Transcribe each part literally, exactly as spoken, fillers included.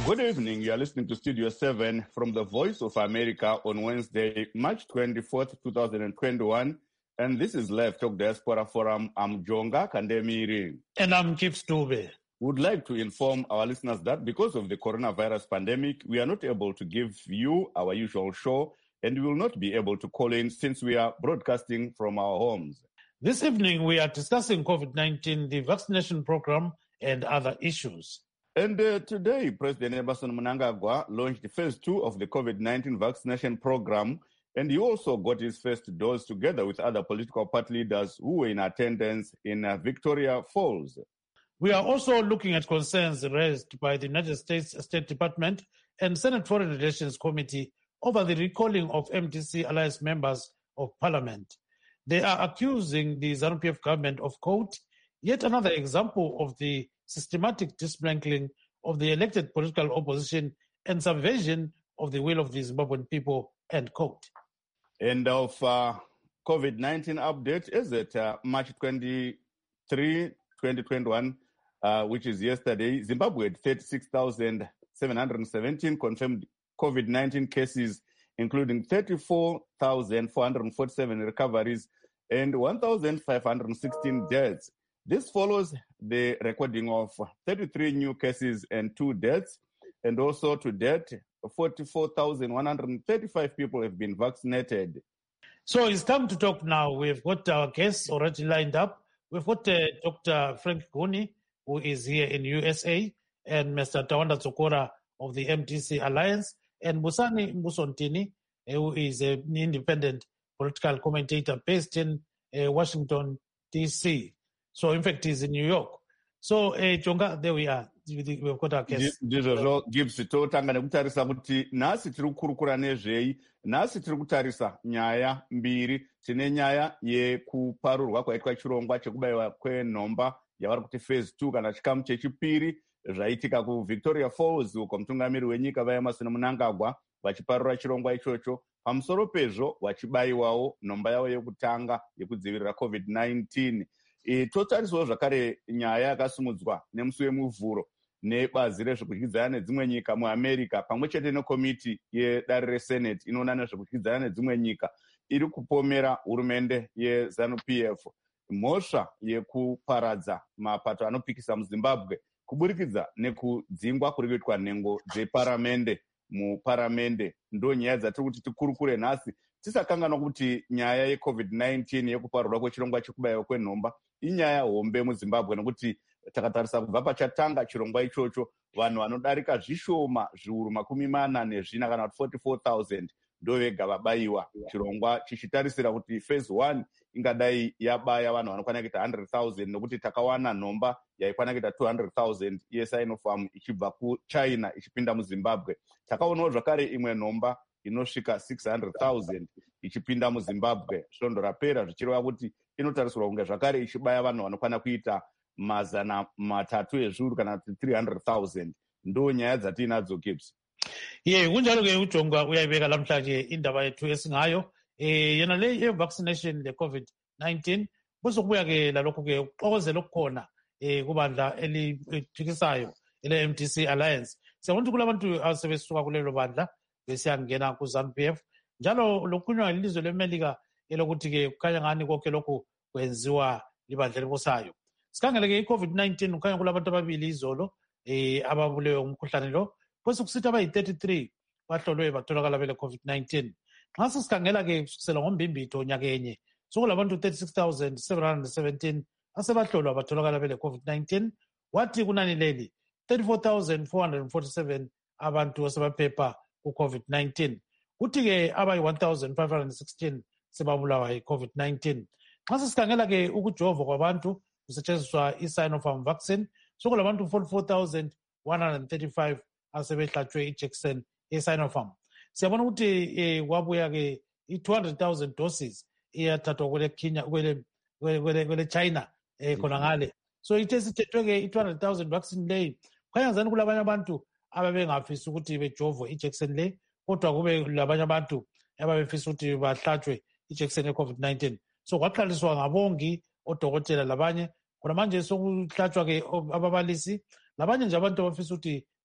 Good evening. You are listening to Studio seven from the Voice of America on Wednesday, March twenty-fourth, twenty twenty-one. And this is Live Talk Diaspora Forum. I'm Jonga Kandemiri. And I'm Gibbs Dube. Would like to inform our listeners that because of the coronavirus pandemic, we are not able to give you our usual show, and we will not be able to call in since we are broadcasting from our homes. This evening, we are discussing COVID nineteen, the vaccination program, and other issues. And uh, today, President Emmerson Mnangagwa launched phase two of the COVID nineteen vaccination program, and he also got his first dose together with other political party leaders who were in attendance in uh, Victoria Falls. We are also looking at concerns raised by the United States State Department and Senate Foreign Relations Committee over the recalling of M D C alliance members of parliament. They are accusing the ZANU-P F government of, quote, yet another example of the systematic dismantling of the elected political opposition and subversion of the will of the Zimbabwean people, end quote. And of uh, COVID nineteen update is it uh, March twenty-third, twenty twenty-one, uh, which is yesterday. Zimbabwe had thirty-six thousand seven hundred seventeen confirmed COVID nineteen cases, including thirty-four thousand four hundred forty-seven recoveries and one thousand five hundred sixteen deaths. This follows the recording of thirty-three new cases and two deaths. And also to date, forty-four thousand one hundred thirty-five people have been vaccinated. So it's time to talk now. We've got our guests already lined up. We've got uh, Doctor Frank Guni, who is here in U S A, and Mister Tawanda Tsokora of the M D C Alliance, and Busani Musontini, who is an independent political commentator based in uh, Washington, D C So, in fact, he's in New York. So, uh, Jonga, there we are. We've got our guests. Ndizvo Gibbs totanga nekutarisa kuti nhasi tiri kukurukura nezvei. Nhasi tiri kutarisa nyaya mbiri. Tine nyaya yekuparurwa kwaitwa chirongwa chekubayiwa kwenhomba yavari kuti phase two kana chikamu chechipiri zvaitika kuVictoria Falls uko mutungamiri wenyika vaEmmerson Mnangagwa vachiparura chirongwa ichocho. Pamusoro pezvo vachibayiwawo nhomba yavo yekutanga yekudzivirira COVID nineteen. E, totarisawo zvakare nyaya yakasimudzwa nemusi wemuvhuro nebazi rezvekudyidzana nedzimwe nyika muamerica pamwe chete nekomiti yedare resenate inoona nezvekudyidzana nedzimwe nyika iri kupomera hurumende yeZANU-P F mhosva yekuparadza mapato anopikisa muZimbabwe kuburikidza nekudzingwa kuri kuitwa nhengo dzeparamende muparamende. Ndo nyaya dzatiri kuti tikurukure nhasi, tisakanganwa kuti nyaya yeCovid nineteen yekuparurwa kwechirongwa chekubayiwa kwenhomba inyaya hombe muZimbabwe, nekuti takatarisa kubva pachatanga chirongwa ichocho vanhu vanodarika zvishoma zviuru makumi mana nezvina kana kuti forty-four thousand ndo vega vabayiwa, chirongwa chichitarisira kuti phase one ingadai yabaya vanhu vanokwana kuita one hundred thousand, nekuti takawana nhomba yaikwana kuita two hundred thousand yeSinopharm ichibva kuChina ichipinda muZimbabwe. Takaonawo zvakare imwe nhomba inosvika six hundred thousand ichipinda muZimbabwe. Svondo rapera zvichireva kuti inotarisirwa kunge zvakare ichibaya vanhu vanokwana kuita mazana matatu ezviuru kana kuti three hundred thousand. Ndo nyaya dzatinadzo Gibbs. Ye kunjalo ke uJonga uyayibeka lamhlanje indaba yethu esingayo eh yena le ye-vaccination le-COVID nineteen kuzokubuya ke lalokho ke uxokozela okukhona eh kubandla elithikisayo ele-M D C Alliance. Siyabona ukuthi kulabantu asebesuka kulelo bandla besiyangena ku-ZANU-P F njalo lokukhulunywa ilizwe leMelika elokuthi ke kukhanya ngani konke lokhu kwenziwa libandla elibusayo. Sikhangele ke i-COVID nineteen kukhanya kulabantu ababili izolo eh ababulewe umkhuhlane lo, bese kusithi abayi-thirty-three bahlolwe batholakala bele-COVID nineteen. Nxa sisikhangela ke kusukela ngombimbitho nyakenye sokulabantu thirty-six thousand seven hundred seventeen asebahlolwa batholakala bele-COVID nineteen, wathi kunani leli thirty-four thousand four hundred forty-seven abantu asebaphepha ku-COVID nineteen. Kuthi ke abayi-one thousand five hundred sixteen sebabulawa yi-COVID nineteen. Nxa sisikhangela ke ukujova kwabantu kusetshenziswa i-Sinopharm vaccine sokulabantu forty-four thousand one hundred thirty-five asebehlatshwe ijekiseni ye-Sinopharm. Siyabona ukuthi eh kwabuya ke i-two hundred thousand doses iyathathwa kwele Kenya kwele kwele kwele China eh khona ngale. So ithe sithethwe ke i-two hundred thousand vaccine leyi khanya ngani kulabanye abantu ababengafisa ukuthi bejovwe ijekiseni le, kodwa kube labanye abantu ababefisa ukuthi bahlatshwe ijekiseni ye-COVID nineteen. So kwaqaliswa ngabongi, odokotela labanye khona manje sokuhlatshwa ke ababalisi labanye nje abantu abafisa ukuthi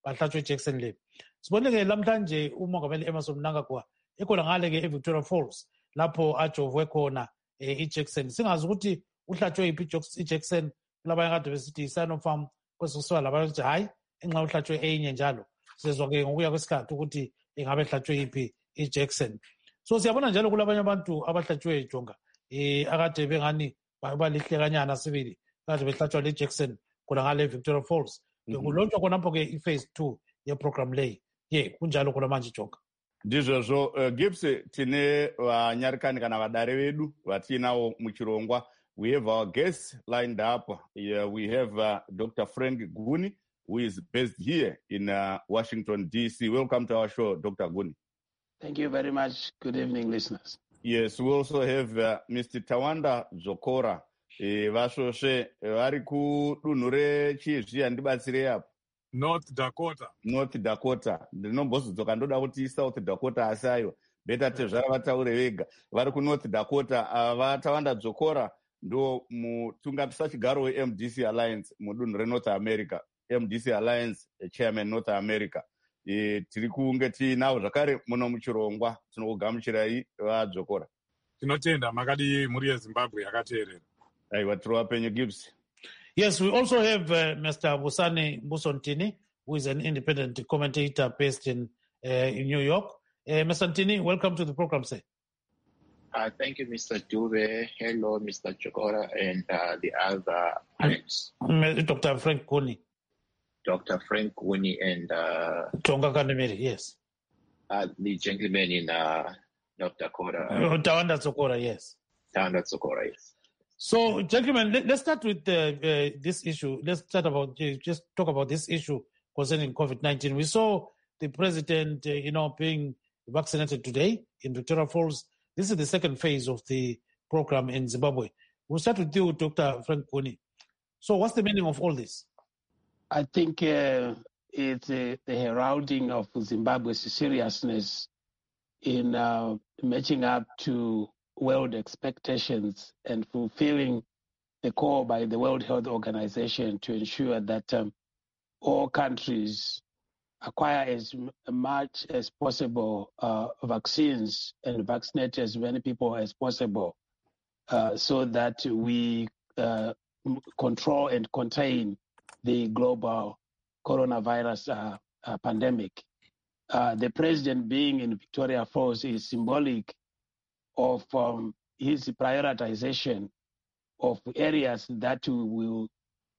bahlatshwe ijekiseni le. Siboneke lamhlanje umongameli Emmerson Mnangagwa ekhona ngale ke eVictoria Falls lapho ajovwe khona ijekiseni. Singazi ukuthi uhlatshwe yiphi ijekiseni, kulabanye kade besithi Sinopharm, kwesikusiba labanye ukuthi hayi enxa uhlatshwe eyinye njalo. Sizwa ke ngokuya kwesikhathi ukuthi engabe ehlatshwe yiphi ijekiseni. So siyabona njalo kulabanye abantu abahlatshwe Jonga eh akade bengani balihlekanyana sibili kade behlatshwa le ijekiseni khona ngale eVictoria Falls. Kulontsha khonapho ke i-phase two yeprogram leyi. Ye kunjalo khona manje Jonga. Ndizvozvo uh, Gibbs tine vanyarikani kana vadare vedu vatinawo muchirongwa. We have our guests lined up. Uh, we have uh, Doctor Frank Guni, who is based here in uh, Washington, D C. Welcome to our show, Doctor Guni. Thank you very much. Good evening, listeners. Yes, we also have uh, Mister Tawanda Zokora. Vasvosve vari kudunhu rechizvi handibatsirei apo. North Dakota. North Dakota. Ndinombozodzoka ndoda kuti South Dakota asi aiwa. Beta tezvara vataure vega. Vari kuNorth Dakota. Ava Tawanda Zokora ndo mutungamisa chigaro we-M D C Alliance mudunhu reNorth America. M D C Alliance chairman North America. E, tiri kunge tinavo zvakare muno muchirongwa tinokugamuchirai vaDzokora. Tinotenda makadi mhuri yeZimbabwe yakateerera. Aiwa, tiri wapenyu Gibbs. Yes, we also have uh, Mister Busani Mbusontini, who is an independent commentator based in uh, in New York. Uh, Mister Ntini, welcome to the program, sir. Uh, thank you, Mister Dube. Hello, Mister Zokora, and uh, the other panelists. Doctor Frank Guni. Doctor Frank Guni and uh, Tonga Kandemiri, yes. Uh, the gentleman in uh, North Dakota. Uh, Tawanda Zokora, yes. Tawanda Zokora, yes. So, gentlemen, let, let's start with uh, uh, this issue. Let's start about uh, just talk about this issue concerning COVID nineteen. We saw the president, uh, you know, being vaccinated today in Victoria Falls. This is the second phase of the program in Zimbabwe. We'll start with you, Doctor Frank Guni. So, what's the meaning of all this? I think uh, it's uh, the heralding of Zimbabwe's seriousness in uh, matching up to world expectations and fulfilling the call by the World Health Organization to ensure that um, all countries acquire as much as possible uh, vaccines and vaccinate as many people as possible uh, so that we uh, control and contain the global coronavirus uh, uh, pandemic. Uh, the president being in Victoria Falls is symbolic of um, his prioritization of areas that will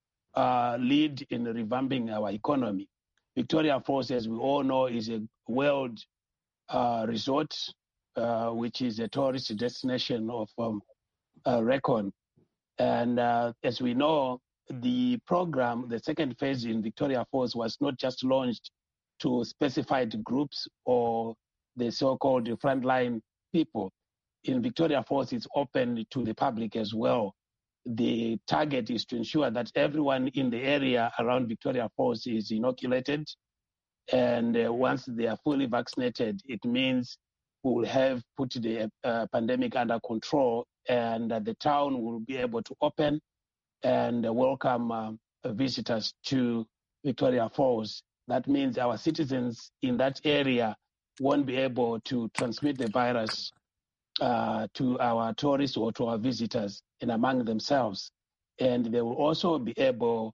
uh, lead in revamping our economy. Victoria Falls, as we all know, is a world uh, resort, uh, which is a tourist destination of um, uh, record. And uh, as we know, the program, the second phase in Victoria Falls, was not just launched to specified groups or the so-called frontline people. In Victoria Falls, it's open to the public as well. The target is to ensure that everyone in the area around Victoria Falls is inoculated. And uh, once they are fully vaccinated, it means we will have put the uh, pandemic under control, and uh, the town will be able to open and uh, welcome uh, visitors to Victoria Falls. That means our citizens in that area won't be able to transmit the virus uh, to our tourists or to our visitors and among themselves. And they will also be able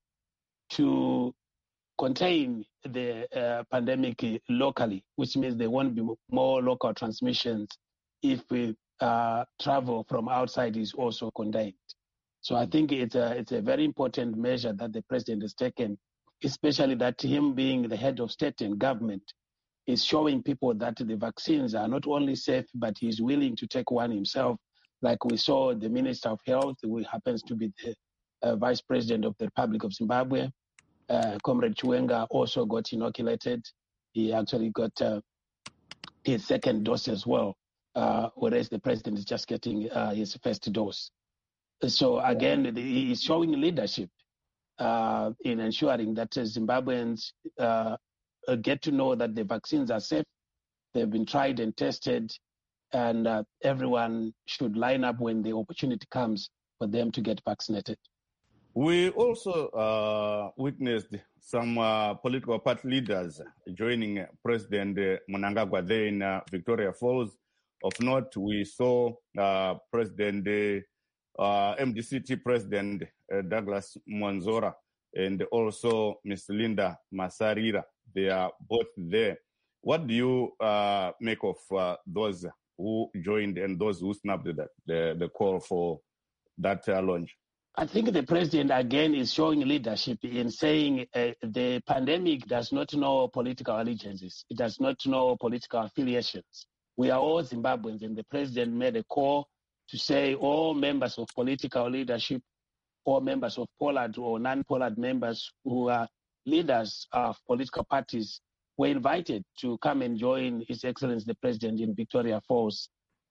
to contain the uh, pandemic locally, which means there won't be more local transmissions if we, uh, travel from outside is also contained. So I think it's a, it's a very important measure that the president has taken, especially that him being the head of state and government is showing people that the vaccines are not only safe, but he's willing to take one himself. Like we saw the Minister of Health, who happens to be the uh, Vice President of the Republic of Zimbabwe, uh, Comrade Chiwenga, also got inoculated. He actually got uh, his second dose as well, uh, whereas the president is just getting uh, his first dose. So again, he is showing leadership uh, in ensuring that Zimbabweans uh, get to know that the vaccines are safe, they've been tried and tested, and uh, everyone should line up when the opportunity comes for them to get vaccinated. We also uh, witnessed some uh, political party leaders joining President uh, Mnangagwa there in uh, Victoria Falls. Of note, we saw uh, President uh, M D C T President uh, Douglas Mwanzora and also Miss Linda Masarira. They are both there. What do you uh, make of uh, those who joined and those who snapped the, the, the call for that uh, launch? I think the president, again, is showing leadership in saying uh, the pandemic does not know political allegiances. It does not know political affiliations. We are all Zimbabweans, and the president made a call to say all members of political leadership, all members of Pollard or non-Pollard members who are leaders of political parties were invited to come and join His Excellency the President in Victoria Falls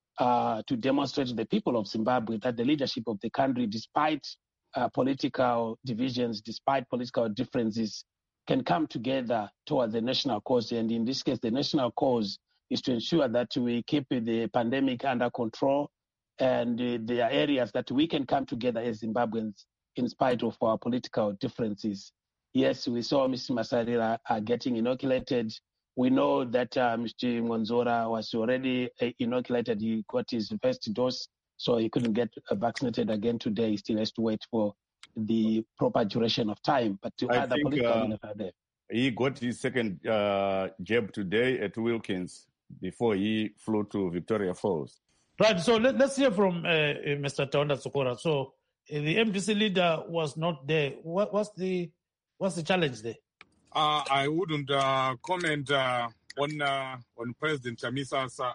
uh, to demonstrate to the people of Zimbabwe that the leadership of the country, despite uh, political divisions, despite political differences, can come together toward the national cause. And in this case, the national cause is to ensure that we keep the pandemic under control, and uh, there are areas that we can come together as Zimbabweans in spite of our political differences. Yes, we saw Mister Masarira uh, getting inoculated. We know that uh, Mister Mwanzora was already uh, inoculated. He got his first dose, so he couldn't get uh, vaccinated again today. He still has to wait for the proper duration of time. But to I other think, political uh, leaders are there. He got his second uh, jab today at Wilkins before he flew to Victoria Falls. Right, so let, let's hear from uh, Mister Taonda Tsokora. So uh, the M D C leader was not there. What, what's the what's the challenge there? Uh, I wouldn't uh, comment uh, on uh, on President Chamisa's uh,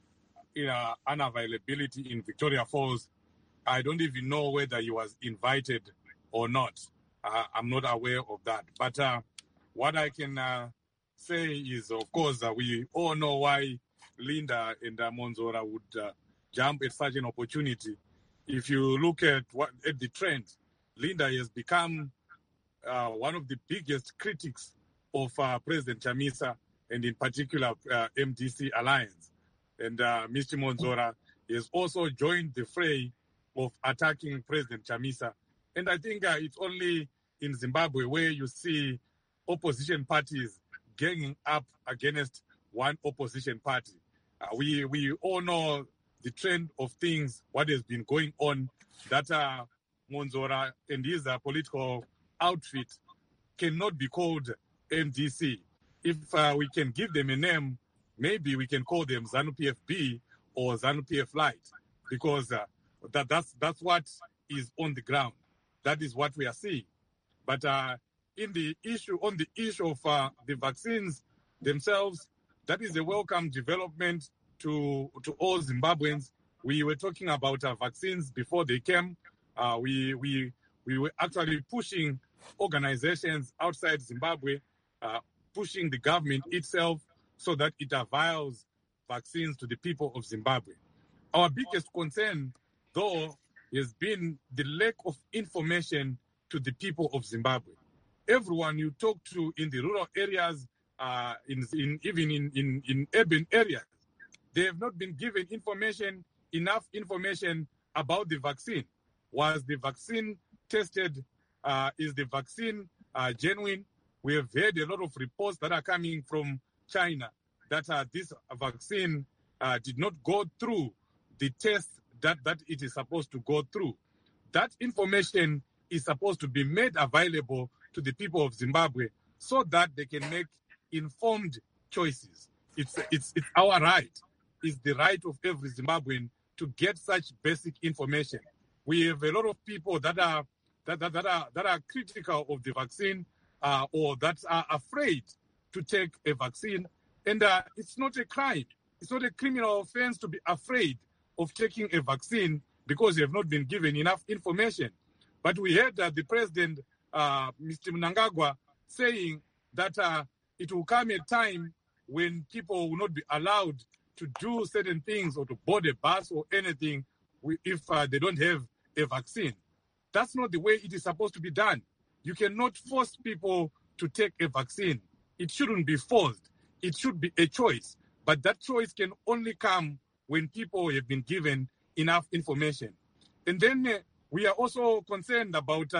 you know, unavailability in Victoria Falls. I don't even know whether he was invited or not. Uh, I'm not aware of that. But uh, what I can uh, say is, of course, uh, we all know why Linda and uh, Mwanzora would uh, jump at such an opportunity. If you look at what at the trend, Linda has become uh, one of the biggest critics of uh, President Chamisa, and in particular uh, M D C Alliance. And uh, Mister Mwanzora has also joined the fray of attacking President Chamisa. And I think uh, it's only in Zimbabwe where you see opposition parties ganging up against one opposition party. Uh, we we all know the trend of things, what has been going on, that uh, Mwanzora and his uh, political outfit cannot be called M D C. If uh, we can give them a name, maybe we can call them ZANU-P F B or ZANU-P F Light, because uh, that, that's, that's what is on the ground. That is what we are seeing. But uh, in the issue, on the issue of uh, the vaccines themselves, that is a welcome development to to all Zimbabweans. We were talking about uh, vaccines before they came. Uh, we we we were actually pushing organizations outside Zimbabwe, uh, pushing the government itself so that it avails vaccines to the people of Zimbabwe. Our biggest concern, though, has been the lack of information to the people of Zimbabwe. Everyone you talk to in the rural areas, uh, in, in even in, in, in urban areas, they have not been given information, enough information about the vaccine. Was the vaccine tested? Uh, is the vaccine uh, genuine? We have heard a lot of reports that are coming from China that uh, this vaccine uh, did not go through the test that, that it is supposed to go through. That information is supposed to be made available to the people of Zimbabwe so that they can make informed choices. It's, it's, it's our right. It's the right of every Zimbabwean to get such basic information. We have a lot of people that are that, that, that are that are critical of the vaccine uh, or that are afraid to take a vaccine, and uh, it's not a crime. It's not a criminal offense to be afraid of taking a vaccine because you have not been given enough information. But we heard that the president, uh, Mister Mnangagwa, saying that uh, it will come a time when people will not be allowed to do certain things or to board a bus or anything if uh, they don't have a vaccine. That's not the way it is supposed to be done. You cannot force people to take a vaccine. It shouldn't be forced. It should be a choice. But that choice can only come when people have been given enough information. And then uh, we are also concerned about uh,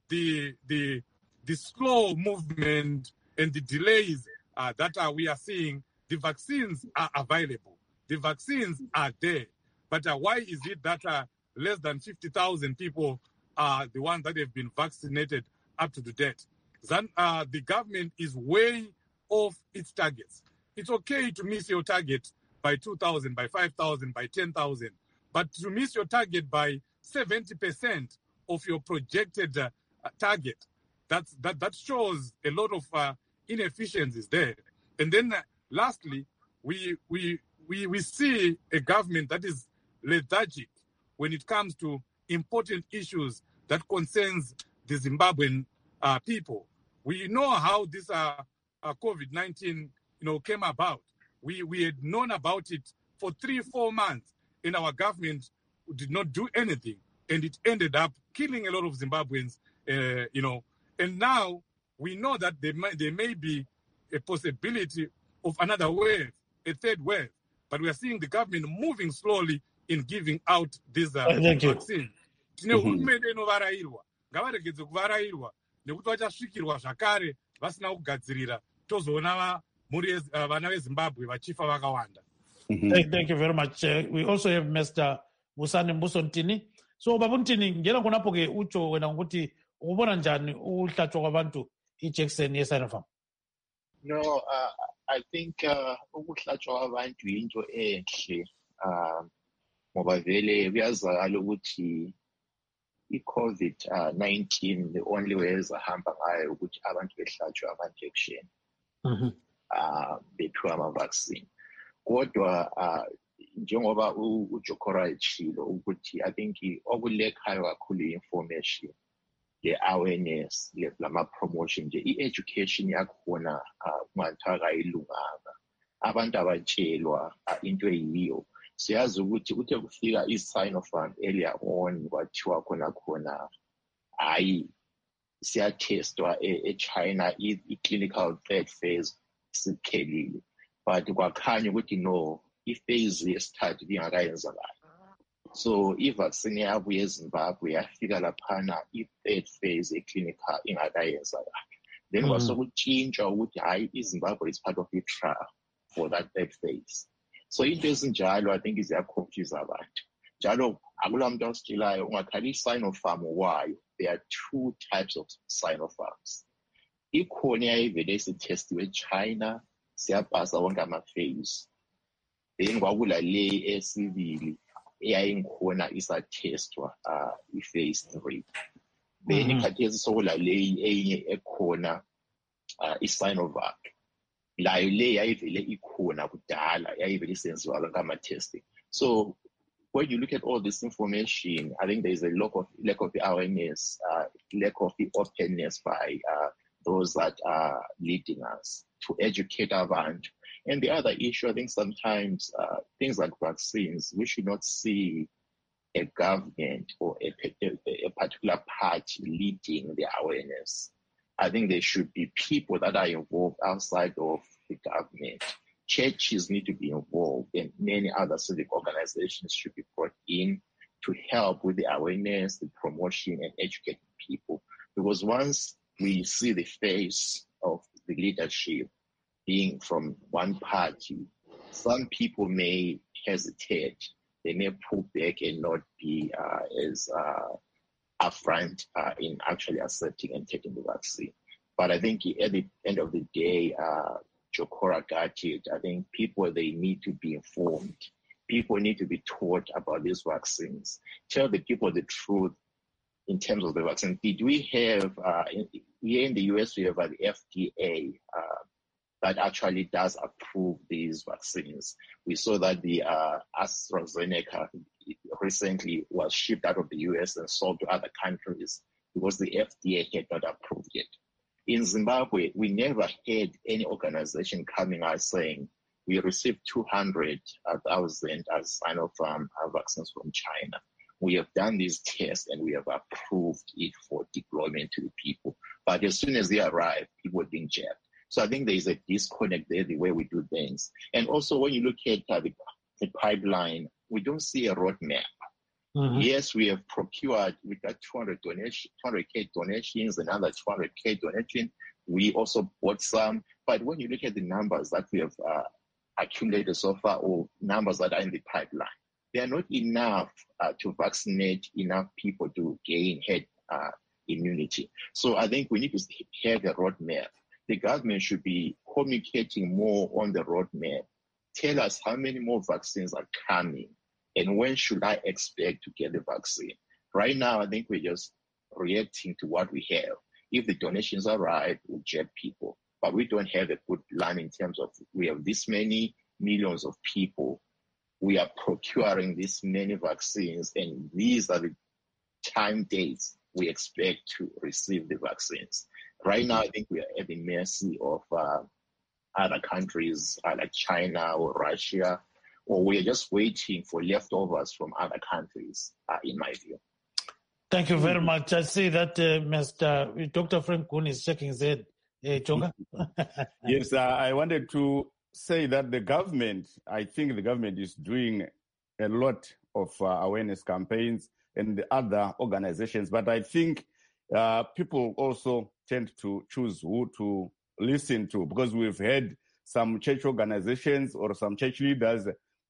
the the the slow movement and the delays uh, that uh, we are seeing, the vaccines are available. The vaccines are there. But uh, why is it that uh, less than fifty thousand people are the ones that have been vaccinated up to the date? Then uh, the government is way off its targets. It's okay to miss your target by two thousand, by five thousand, by ten thousand. But to miss your target by seventy percent of your projected uh, target, that's, that, that shows a lot of uh, inefficiencies there. And then uh, lastly, we, we, we, we see a government that is lethargic when it comes to important issues that concerns the Zimbabwean uh, people. We know how this uh, uh, COVID nineteen you know, came about. We, we had known about it for three, four months, and our government did not do anything. And it ended up killing a lot of Zimbabweans, uh, you know. And now we know that there may, there may be a possibility of another wave, a third wave. But we are seeing the government moving slowly in giving out this uh, vaccine. Tine hurumende inovarairwa, ngavaregedze kuvarairwa nekuti vachasvikirwa zvakare vasina kugadzirira tozoona mhuri vana veZimbabwe vachifa vakawanda. Thank, thank you very much. Uh, we also have Mister Busani Mbuso Ntini. So Babu Ntini, ngena kunapo ke ucho wena ukuthi ubona njani uhlatshwa kwabantu ijekiseni ye-Sinopharm? No, uh, I think uh, ukuhlatshwa kwabantu into enhle. Uh, ngoba vele kuyazakala ukuthi i-COVID nineteen the only way ezahamba ngayo ukuthi abantu behlatshwe ama-injection. Mhm. Uh, bephiwa ama-vaccine. Kodwa uh, njengoba uJokora echilo ukuthi I think okulekhayo kakhulu i-information, the awareness, lama-promotion nje, i-education yakhona kungathiwa kayilunganga. Abantu abatshelwa into eyiyo. Siyazi ukuthi uthe kufika i-Sinopharm earlier on kwathiwa khona khona hayi siyatestwa e-China i-clinical third phase sikhelile. But kwakhanya ukuthi no, i-phase yesithathu ingakayenzakali. So i-vaccine yabuye eZimbabwe yafika laphana i-third phase e-clinical ingakayenzakali. Then kwasokutshintshwa ukuthi hayi iZimbabwe is part of the trial for that third phase. So into ezinjalo I think ziyaconfuse abantu. Njalo akula muntu ositshelayo ungakhali i-Sinopharm wayo. There are two types of Sinopharms. Ikhona eyayivele isithestiwe eChina siyapasa wonke ama-phase. Then kwakula le esibili eyayingikhona isathestwa uh, i-phase three. Then ikhathesi sokula le eyinye ekhona uh, i-Sinovac. Layo le yayivele ikhona kudala yayivele isenziwa wonke ama-testing. So when you look at all this information, I think there is a lack of lack of awareness, uh, lack of the openness by uh, those that are leading us to educate our land. And the other issue, I think sometimes uh, things like vaccines, we should not see a government or a, a particular party leading the awareness. I think there should be people that are involved outside of the government. Churches need to be involved, and many other civic organizations should be brought in to help with the awareness, the promotion, and educating people. Because once we see the face of the leadership being from one party, some people may hesitate. They may pull back and not be uh, as uh, upfront uh, in actually accepting and taking the vaccine. But I think at the end of the day, uh, Jokora got it. I think people, they need to be informed. People need to be taught about these vaccines. Tell the people the truth in terms of the vaccine. Did we have, uh, in, here in the U S, we have uh, the F D A uh, that actually does approve these vaccines. We saw that the uh, AstraZeneca recently was shipped out of the U S and sold to other countries because the F D A had not approved it. In Zimbabwe, we never had any organization coming out saying we received two hundred thousand as Sinopharm vaccines from China. We have done these tests and we have approved it for deployment to the people. But as soon as they arrive, people are being jabbed. So I think there is a disconnect there, the way we do things. And also when you look at uh, the, the pipeline, we don't see a roadmap. Mm-hmm. Yes, we have procured, we got two hundred donation, two hundred K donations, another two hundred K donation. We also bought some. But when you look at the numbers that we have uh, accumulated so far, or numbers that are in the pipeline, they are not enough uh, to vaccinate enough people to gain herd uh, immunity. So I think we need to have a roadmap. The government should be communicating more on the roadmap. Tell us how many more vaccines are coming and when should I expect to get the vaccine. Right now, I think we're just reacting to what we have. If the donations arrive, we'll jet people. But we don't have a good plan in terms of we have this many millions of people. We are procuring this many vaccines, and these are the time dates we expect to receive the vaccines. Right now, I think we are at the mercy of uh, other countries uh, like China or Russia, or we are just waiting for leftovers from other countries, uh, in my view. Thank you very much. I see that uh, Mister Doctor Frank Goon is shaking his head. Uh, Jonga? Yes, uh, I wanted to say that the government, I think the government is doing a lot of uh, awareness campaigns and the other organizations, but I think uh, people also tend to choose who to listen to, because we've had some church organizations or some church leaders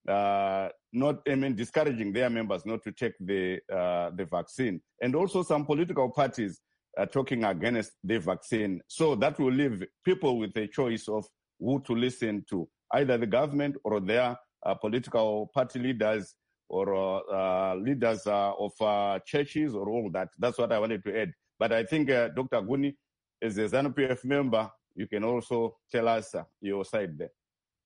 uh, not, I mean, discouraging their members not to take the uh, the vaccine, and also some political parties uh, talking against the vaccine. So that will leave people with a choice of who to listen to, either the government or their uh, political party leaders or uh, uh, leaders uh, of uh, churches or all that. That's what I wanted to add. But I think uh, Doctor Guni, as a ZANU-P F member, you can also tell us uh, your side there.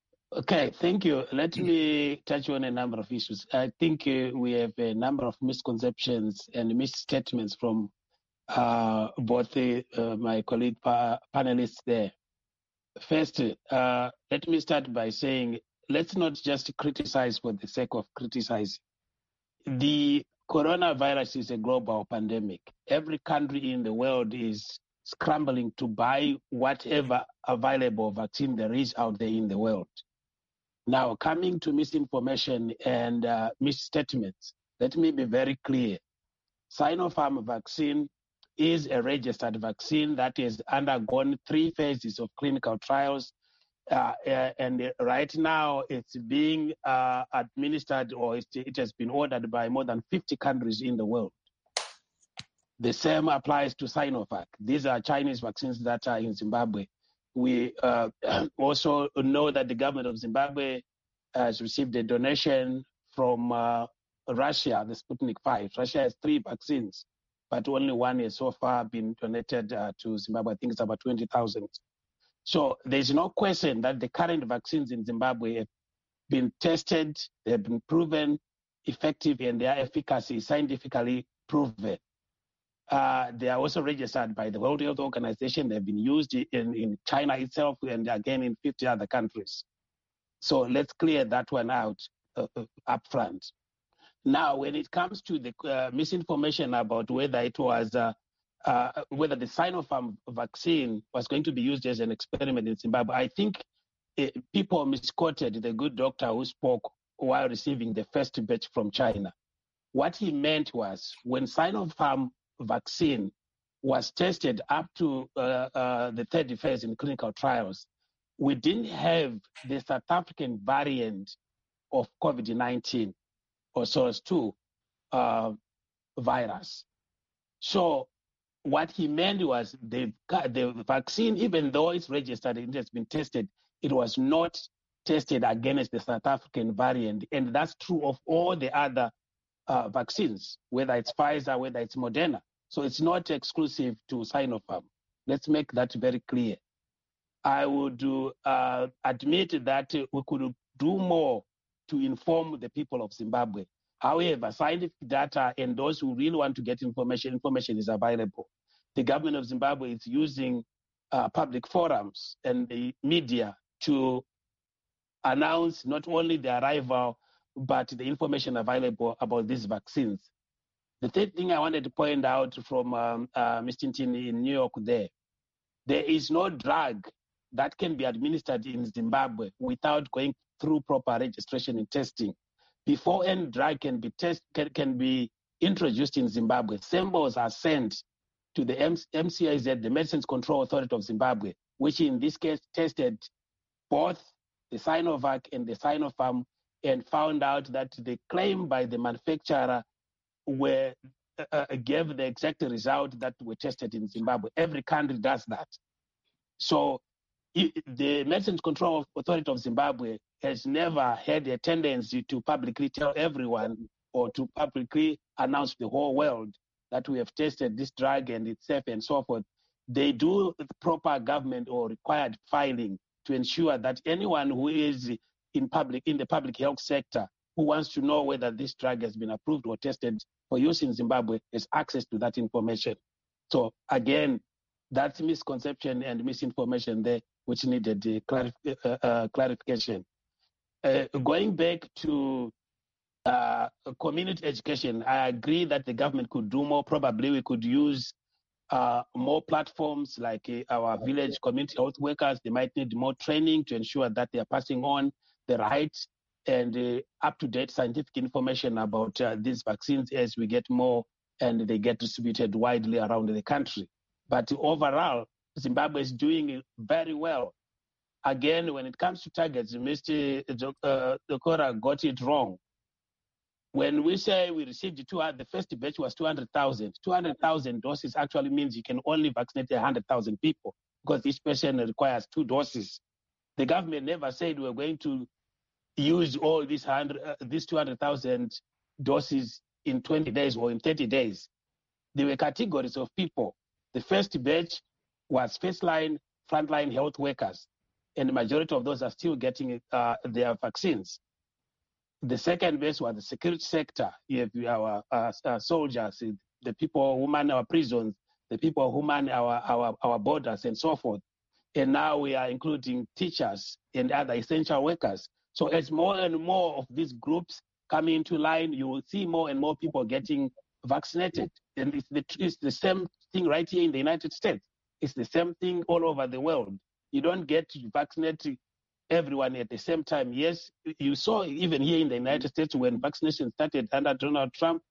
Okay, thank you. Let me touch on a number of issues. I think uh, we have a number of misconceptions and misstatements from uh, both the, uh, my colleague pa- panelists there. First, uh, let me start by saying, let's not just criticize for the sake of criticizing. The coronavirus is a global pandemic. Every country in the world is scrambling to buy whatever available vaccine there is out there in the world. Now, coming to misinformation and uh, misstatements, let me be very clear. Sinopharm vaccine is a registered vaccine that has undergone three phases of clinical trials. Uh, uh, and right now it's being uh, administered, or it, it has been ordered by more than fifty countries in the world. The same applies to Sinovac. These are Chinese vaccines that are in Zimbabwe. We uh, also know that the government of Zimbabwe has received a donation from uh, Russia, the Sputnik five. Russia has three vaccines, but only one has so far been donated uh, to Zimbabwe. I think it's about twenty thousand. So there's no question that the current vaccines in Zimbabwe have been tested, they have been proven effective, and their efficacy is scientifically proven. Uh, they are also registered by the World Health Organization. They've been used in, in China itself and again in fifty other countries. So let's clear that one out uh, uh, up front. Now, when it comes to the uh, misinformation about whether it was, uh, uh, whether the Sinopharm vaccine was going to be used as an experiment in Zimbabwe, I think uh, people misquoted the good doctor who spoke while receiving the first batch from China. What he meant was when Sinopharm vaccine was tested up to uh, uh, the third phase in clinical trials, we didn't have the South African variant of COVID nineteen or SARS two uh, virus. So what he meant was the, the vaccine, even though it's registered, it has been tested, it was not tested against the South African variant. And that's true of all the other uh, vaccines, whether it's Pfizer, whether it's Moderna. So it's not exclusive to Sinopharm. Let's make that very clear. I would uh, admit that we could do more to inform the people of Zimbabwe. However, scientific data and those who really want to get information, information is available. The government of Zimbabwe is using uh, public forums and the media to announce not only the arrival, but the information available about these vaccines. The third thing I wanted to point out from um, uh, Mister Ntini in New York there, there is no drug that can be administered in Zimbabwe without going through proper registration and testing, before any drug can be test can, can be introduced in Zimbabwe, samples are sent to the M C I Z, the Medicines Control Authority of Zimbabwe, which in this case tested both the Sinovac and the Sinopharm and found out that the claim by the manufacturer were uh, gave the exact result that were tested in Zimbabwe. Every country does that. So it, the Medicines Control Authority of Zimbabwe has never had a tendency to publicly tell everyone or to publicly announce to the whole world that we have tested this drug and it's safe and so forth. They do the proper government or required filing to ensure that anyone who is in public in the public health sector who wants to know whether this drug has been approved or tested for use in Zimbabwe has access to that information. So again, that's misconception and misinformation there, which needed uh, clarif- uh, uh, clarification. Uh, going back to uh, community education, I agree that the government could do more. Probably we could use uh, more platforms like uh, our village community health workers. They might need more training to ensure that they are passing on the right and uh, up-to-date scientific information about uh, these vaccines as we get more and they get distributed widely around the country. But overall, Zimbabwe is doing very well. Again, when it comes to targets, Mister Uh, Dokora got it wrong. When we say we received two hundred, the first batch was two hundred thousand. two hundred thousand doses actually means you can only vaccinate one hundred thousand people because each patient requires two doses. The government never said we're going to use all these, uh, these two hundred thousand doses in twenty days or in thirty days. There were categories of people. The first batch was first-line, frontline health workers, and the majority of those are still getting uh, their vaccines. The second batch was the security sector. You have our uh, uh, soldiers, the people who man our prisons, the people who man our, our, our borders, and so forth. And now we are including teachers and other essential workers. So as more and more of these groups come into line, you will see more and more people getting vaccinated. And it's the, it's the same thing right here in the United States. It's the same thing all over the world. You don't get to vaccinate everyone at the same time. Yes, you saw even here in the United States when vaccination started under Donald Trump,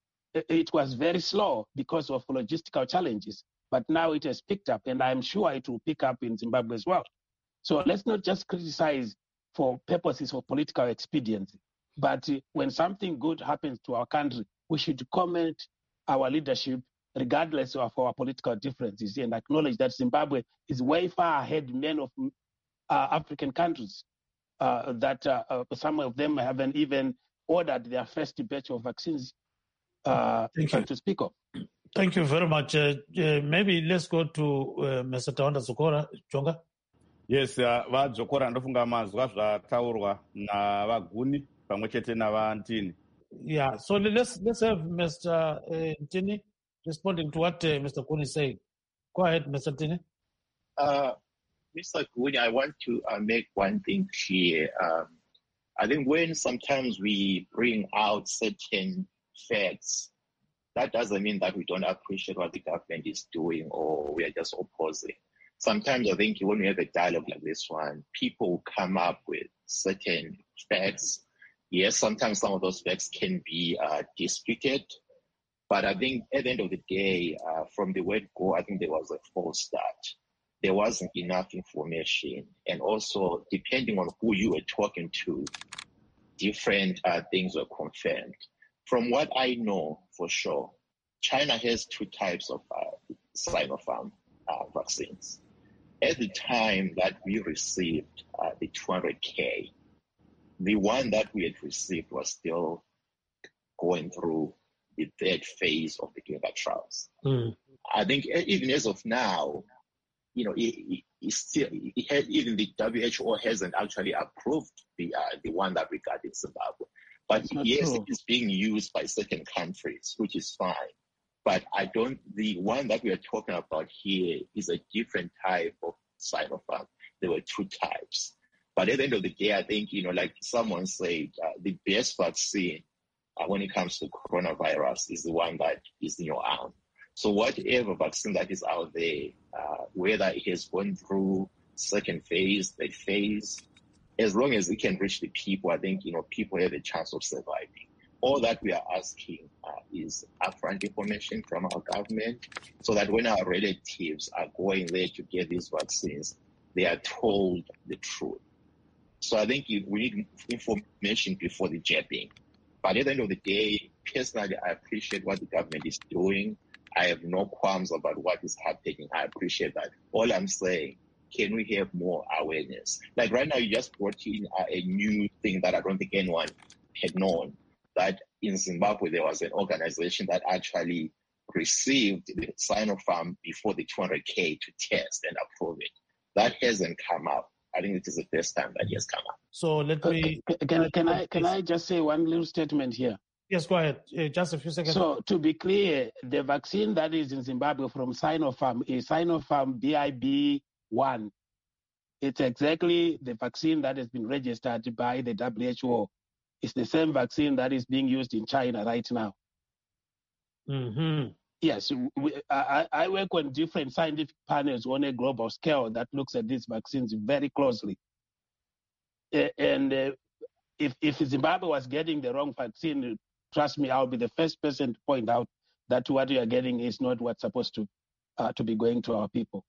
it was very slow because of logistical challenges. But now it has picked up, and I'm sure it will pick up in Zimbabwe as well. So let's not just criticize for purposes of political expediency. But when something good happens to our country, we should comment our leadership regardless of our political differences and acknowledge that Zimbabwe is way far ahead many of uh, African countries uh, that uh, uh, some of them haven't even ordered their first batch of vaccines uh, Thank you. to speak of. Thank you very much. Uh, uh, maybe let's go to uh, Mister Tawanda Zokora. Chonga? Yes, uh, vadzokora ndofunga mazwa zvataurwa navaguni pamwe chete navantini. Yeah, so let's let's have Mister Uh, Ntini responding to what uh, Mister Kuni is saying. Go ahead, Mister Ntini. Uh, Mister Kuni, I want to uh, make one thing clear. Um, I think when sometimes we bring out certain facts, that doesn't mean that we don't appreciate what the government is doing or we are just opposing. Sometimes I think when we have a dialogue like this one, people come up with certain facts. Yes, sometimes some of those facts can be uh, disputed, but I think at the end of the day, uh, from the word go, I think there was a false start. There wasn't enough information. And also, depending on who you were talking to, different uh, things were confirmed. From what I know for sure, China has two types of uh, Sinopharm uh, vaccines. At the time that we received uh, the two hundred K, the one that we had received was still going through the third phase of the clinical trials. Mm. I think even as of now, you know, it, it, it still, it has, even the W H O hasn't actually approved the uh, the one that we got in Zimbabwe. But yes, true. It is being used by certain countries, which is fine. But I don't, the one that we are talking about here is a different type of Sinopharm. There were two types. But at the end of the day, I think, you know, like someone said, uh, the best vaccine uh, when it comes to coronavirus is the one that is in your arm. So whatever vaccine that is out there, uh, whether it has gone through second phase, third phase, as long as it can reach the people, I think, you know, people have a chance of surviving. All that we are asking uh, is upfront information from our government so that when our relatives are going there to get these vaccines, they are told the truth. So I think we need information before the jabbing. But at the end of the day, personally, I appreciate what the government is doing. I have no qualms about what is happening. I appreciate that. All I'm saying, can we have more awareness? Like right now, you just brought in a, a new thing that I don't think anyone had known, that in Zimbabwe, there was an organization that actually received the Sinopharm before the two hundred K to test and approve it. That hasn't come up. I think it is the first time that he has come up. So let me... Uh, can, can, I, can I just say one little statement here? Yes, go ahead. Uh, just a few seconds. So to be clear, the vaccine that is in Zimbabwe from Sinopharm is Sinopharm B I B one. It's exactly the vaccine that has been registered by the W H O. It's the same vaccine that is being used in China right now. Mm-hmm. Yes, we, I, I work on different scientific panels on a global scale that looks at these vaccines very closely. Uh, and uh, if, if Zimbabwe was getting the wrong vaccine, trust me, I'll be the first person to point out that what we are getting is not what's supposed to uh, to be going to our people.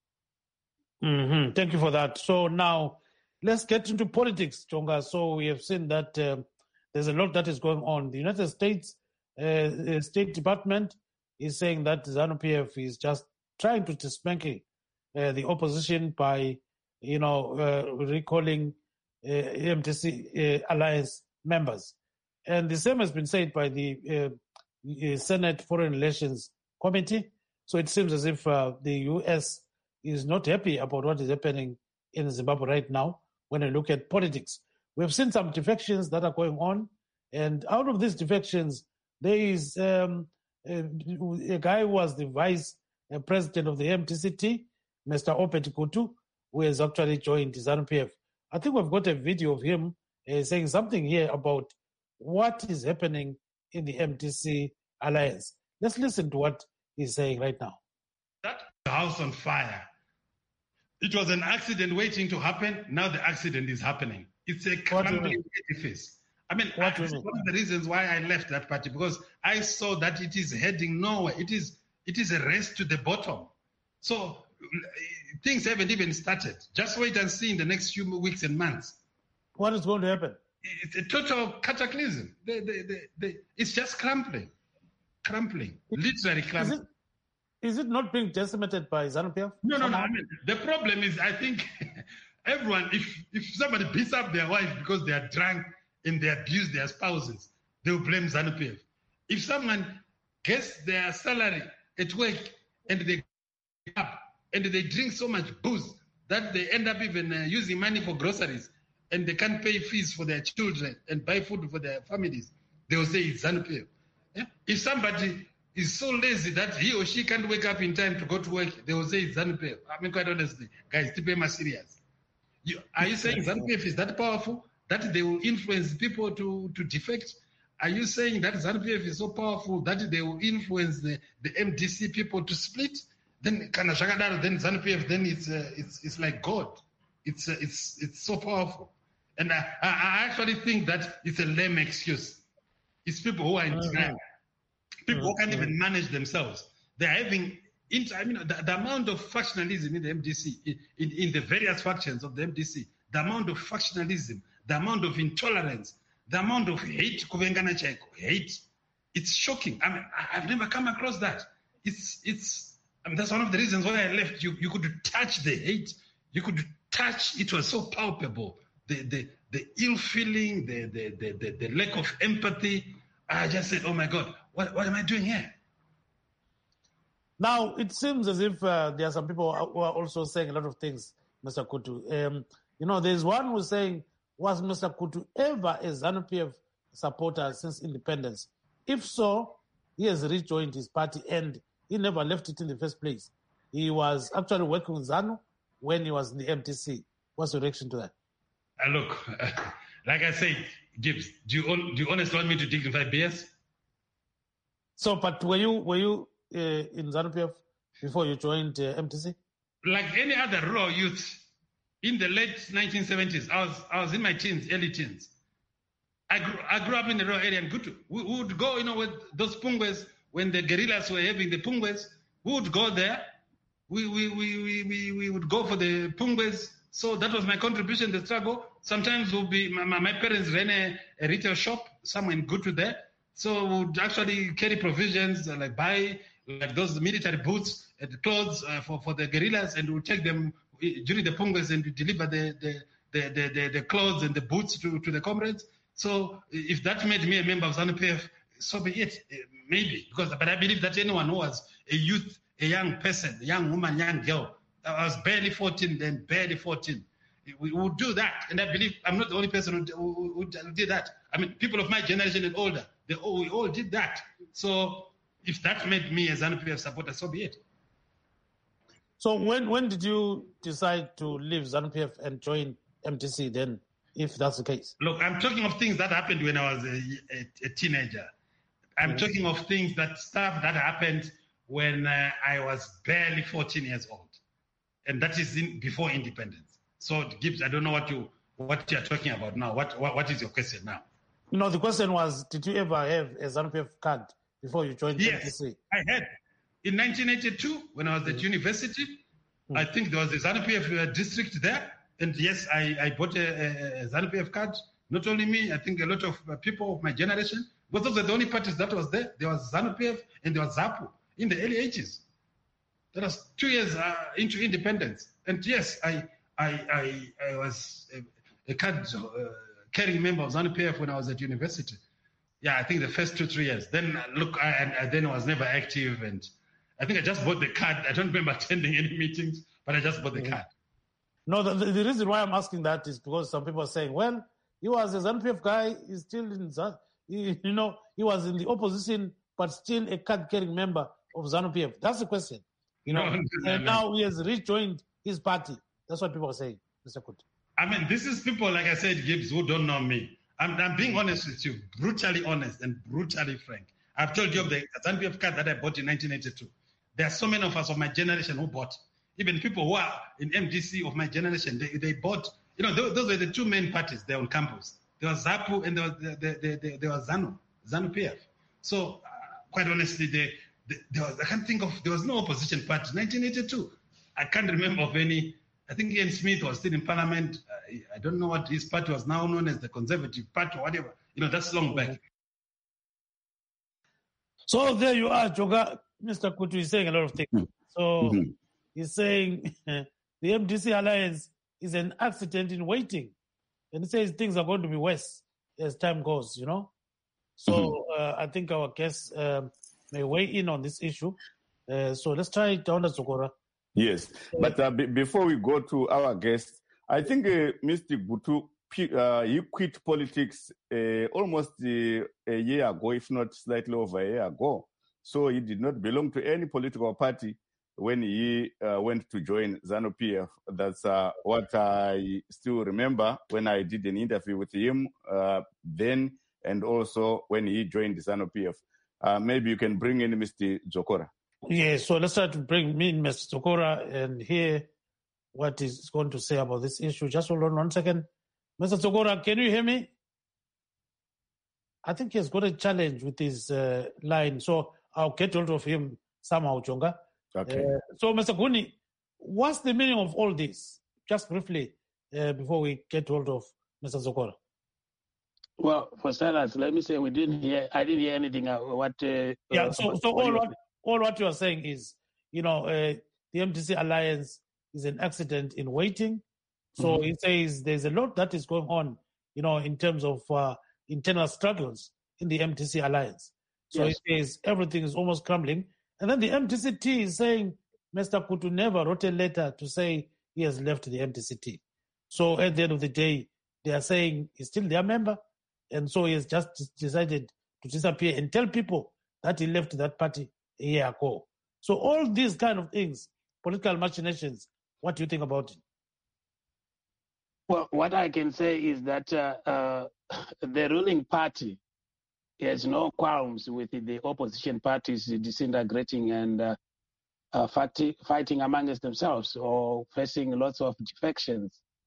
Mm-hmm. Thank you for that. So now let's get into politics, Chonga. So we have seen that uh, there's a lot that is going on. The United States uh, State Department is saying that ZANU-P F is just trying to dismantle uh, the opposition by, you know, uh, recalling uh, M D C uh, alliance members. And the same has been said by the uh, Senate Foreign Relations Committee. So it seems as if uh, the U S is not happy about what is happening in Zimbabwe right now when I look at politics. We've seen some defections that are going on. And out of these defections, there is um, a, a guy who was the vice president of the M T C T, Mister Opet Kutu, who has actually joined ZANU-P F. I think we've got a video of him uh, saying something here about what is happening in the M T C alliance. Let's listen to what he's saying right now. That house on fire. It was an accident waiting to happen. Now the accident is happening. It's a crumbling edifice. I mean, I, one of the reasons why I left that party, because I saw that it is heading nowhere. It is it is a race to the bottom. So things haven't even started. Just wait and see in the next few weeks and months. What is going to happen? It's a total cataclysm. They, they, they, they, it's just crumbling. Crumbling. Literally crumbling. Is it, is it not being decimated by ZANU-P F? No, no, no. I mean, the problem is, I think everyone, if, if somebody beats up their wife because they are drunk and they abuse their spouses, they will blame ZANU-P F. If someone gets their salary at work and they up and they drink so much booze that they end up even uh, using money for groceries and they can't pay fees for their children and buy food for their families, they will say it's ZANU-P F. Yeah? If somebody is so lazy that he or she can't wake up in time to go to work, they will say it's ZANU-P F. I mean, quite honestly, guys, to be more serious. You, are you saying ZANU-P F is that powerful that they will influence people to, to defect? Are you saying that ZANU-P F is so powerful that they will influence the, the M D C people to split? Then then ZANU-P F, then it's uh, it's it's like God. It's uh, it's it's so powerful, and I, I actually think that it's a lame excuse. It's people who are in denial, people mm-hmm. who can't even manage themselves. They're having, I mean, the, the amount of factionalism in the M D C, in, in the various factions of the M D C, the amount of factionalism, the amount of intolerance, the amount of hate, hate, it's shocking. I mean, I've never come across that. It's it's. I mean, that's one of the reasons why I left. You you could touch the hate. You could touch. It was so palpable. The the the ill feeling, the the the the, the lack of empathy. I just said, "Oh my God, what what am I doing here?" Now it seems as if uh, there are some people who are also saying a lot of things, Mister Kutu. Um, you know, there's one who's saying, "Was Mister Kutu ever a ZANU-P F supporter since independence? If so, he has rejoined his party and he never left it in the first place. He was actually working with ZANU when he was in the M T C." What's your reaction to that? Uh, look, uh, like I said, Gibbs, do you, do you honestly want me to dignify B S? So, but were you were you uh, in ZANU-P F before you joined uh, M T C? Like any other raw youth in the late nineteen seventies. I was I was in my teens, early teens. I grew, I grew up in the rural area in Gutu. We, we would go, you know, with those pungwes, when the guerrillas were having the pungwes, we would go there. We, we, we, we, we, we would go for the pungwes. So that was my contribution to the struggle. Sometimes we'll be, my, my parents ran a, a retail shop somewhere in Gutu there. So we would actually carry provisions, uh, like buy like those military boots and clothes uh, for, for the guerrillas, and we'll take them during the pungwes and we deliver the, the, the, the, the, the clothes and the boots to, to the comrades. So if that made me a member of ZANU P F, so be it, maybe. Because, but I believe that anyone who was a youth, a young person, a young woman, young girl, I was barely fourteen, then barely fourteen, we would do that. And I believe I'm not the only person who, who, who did that. I mean, people of my generation and older, they all, we all did that. So if that made me a ZANU P F supporter, so be it. So when when did you decide to leave ZANU P F and join M T C then, if that's the case? Look, I'm talking of things that happened when I was a, a, a teenager. I'm mm-hmm. talking of things that stuff that happened when uh, I was barely fourteen years old. And that is in, before independence. So Gibbs, I don't know what you what you're talking about now. What, what what is your question now? No, the question was, did you ever have a ZANU P F card before you joined yes, M T C? I had. In nineteen eighty-two, when I was at mm-hmm. university, mm-hmm. I think there was a ZANU P F uh, district there. And yes, I, I bought a, a, a ZANU P F card. Not only me, I think a lot of uh, people of my generation. But those are the only parties that was there. There was ZANU P F and there was ZAPU in the early eighties. That was two years uh, into independence. And yes, I I I, I was a, a card uh, carrying member of ZANU P F when I was at university. Yeah, I think the first two, three years. Then, look, I, I then I was never active. And I think I just bought the card. I don't remember attending any meetings, but I just bought the mm-hmm. card. No, the, the reason why I'm asking that is because some people are saying, well, he was a ZANU P F guy, he's still in ZANU, he, you know, he was in the opposition, but still a card-carrying member of ZANU P F. That's the question. You know, no, no, and no. now he has rejoined his party. That's what people are saying, Mister Kuti. I mean, this is people, like I said, Gibbs, who don't know me. I'm, I'm being honest with you, brutally honest and brutally frank. I've told you of the ZANU P F card that I bought in nineteen eighty-two. There are so many of us of my generation who bought. Even people who are in M D C of my generation, they, they bought, you know, those, those were the two main parties there on campus. There was ZAPU and there was, there, there, there, there was ZANU, ZANU P F. So, uh, quite honestly, they, they, there was, I can't think of, there was no opposition party. nineteen eighty-two, I can't remember of any. I think Ian Smith was still in parliament. Uh, I don't know what his party was now known as, the Conservative Party or whatever. You know, that's long back. So there you are, Joga. Mister Kuti is saying a lot of things. So mm-hmm. he's saying the M D C alliance is an accident in waiting. And he says things are going to be worse as time goes, you know. So mm-hmm. uh, I think our guests um, may weigh in on this issue. Uh, so let's try it down to Sokora. Yes, but uh, b- before we go to our guests, I think uh, Mister Butu, uh, he quit politics uh, almost uh, a year ago, if not slightly over a year ago. So he did not belong to any political party when he uh, went to join ZANU P F. That's uh, what I still remember when I did an interview with him uh, then, and also when he joined ZANU P F. Uh, maybe you can bring in Mister Zokora. Yeah, so let's try to bring in Mister Zokora and hear what he's going to say about this issue. Just hold on one second. Mister Zokora, can you hear me? I think he has got a challenge with his uh, line, so I'll get hold of him somehow, Jonga. Okay. Uh, so, Mister Guni, what's the meaning of all this? Just briefly, uh, before we get hold of Mister Zokora. Well, for starters, let me say we didn't hear. I didn't hear anything. Uh, what? Uh, yeah. So, so all what all what you are saying is, you know, uh, the M T C alliance is an accident in waiting. So mm-hmm. he says there's a lot that is going on, you know, in terms of uh, internal struggles in the M T C alliance. So yes. he says everything is almost crumbling. And then the M T C T is saying Mister Kutu never wrote a letter to say he has left the M T C T. So at the end of the day, they are saying he's still their member. And so he has just decided to disappear and tell people that he left that party a year ago. So all these kind of things, political machinations, what do you think about it? Well, what I can say is that uh, uh, the ruling party has no qualms with the opposition parties disintegrating and uh, uh, fighting, fighting amongst themselves or facing lots of defections.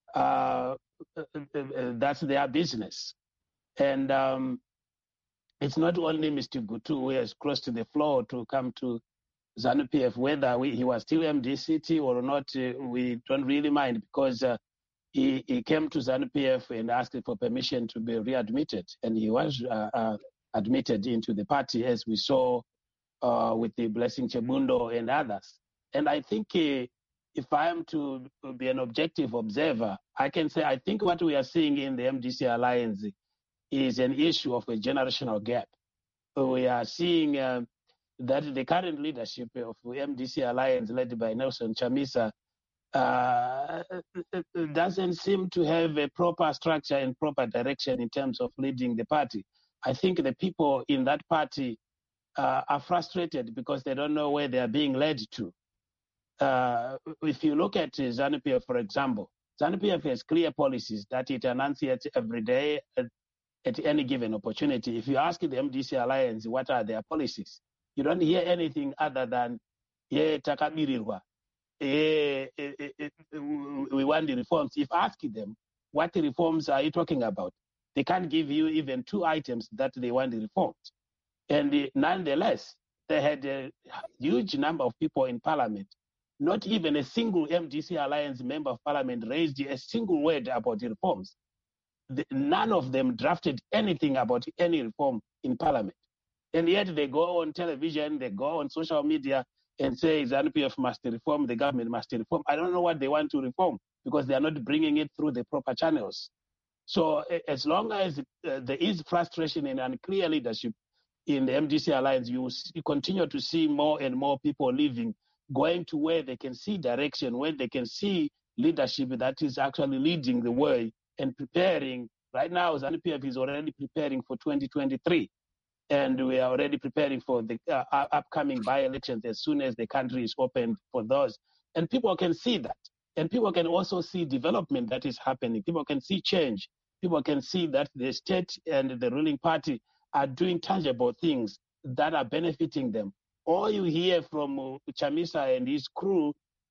uh, that's their business. And um, it's not only Mister Gutu who has crossed the floor to come to ZANU-P F, whether we, he was still M D C T or not, uh, we don't really mind, because uh, he, he came to ZANU-P F and asked for permission to be readmitted, and he was uh, uh, admitted into the party, as we saw uh, with the Blessing Chebundo and others. And I think uh, if I am to be an objective observer, I can say I think what we are seeing in the M D C Alliance is an issue of a generational gap. We are seeing uh, that the current leadership of the M D C Alliance, led by Nelson Chamisa, uh, doesn't seem to have a proper structure and proper direction in terms of leading the party. I think the people in that party uh, are frustrated because they don't know where they are being led to. Uh, if you look at ZANU-P F, for example, ZANU-P F has clear policies that it enunciates every day at, at any given opportunity. If you ask the M D C Alliance what are their policies, you don't hear anything other than yeah, takabirirwa. Yeah, we want the reforms. If ask them what reforms are you talking about, they can't give you even two items that they want the reformed. And uh, nonetheless, they had a huge number of people in parliament. Not even a single M D C Alliance member of parliament raised a single word about the reforms. The, none of them drafted anything about any reform in parliament. And yet they go on television, they go on social media and say ZANU-P F must reform, the government must reform. I don't know what they want to reform because they are not bringing it through the proper channels. So as long as uh, there is frustration and unclear leadership in the M D C Alliance, you, you continue to see more and more people leaving, going to where they can see direction, where they can see leadership that is actually leading the way and preparing. Right now, ZANU-P F is already preparing for twenty twenty-three. And we are already preparing for the uh, upcoming by-elections as soon as the country is opened for those. And people can see that. And people can also see development that is happening. People can see change. People can see that the state and the ruling party are doing tangible things that are benefiting them. All you hear from uh, Chamisa and his crew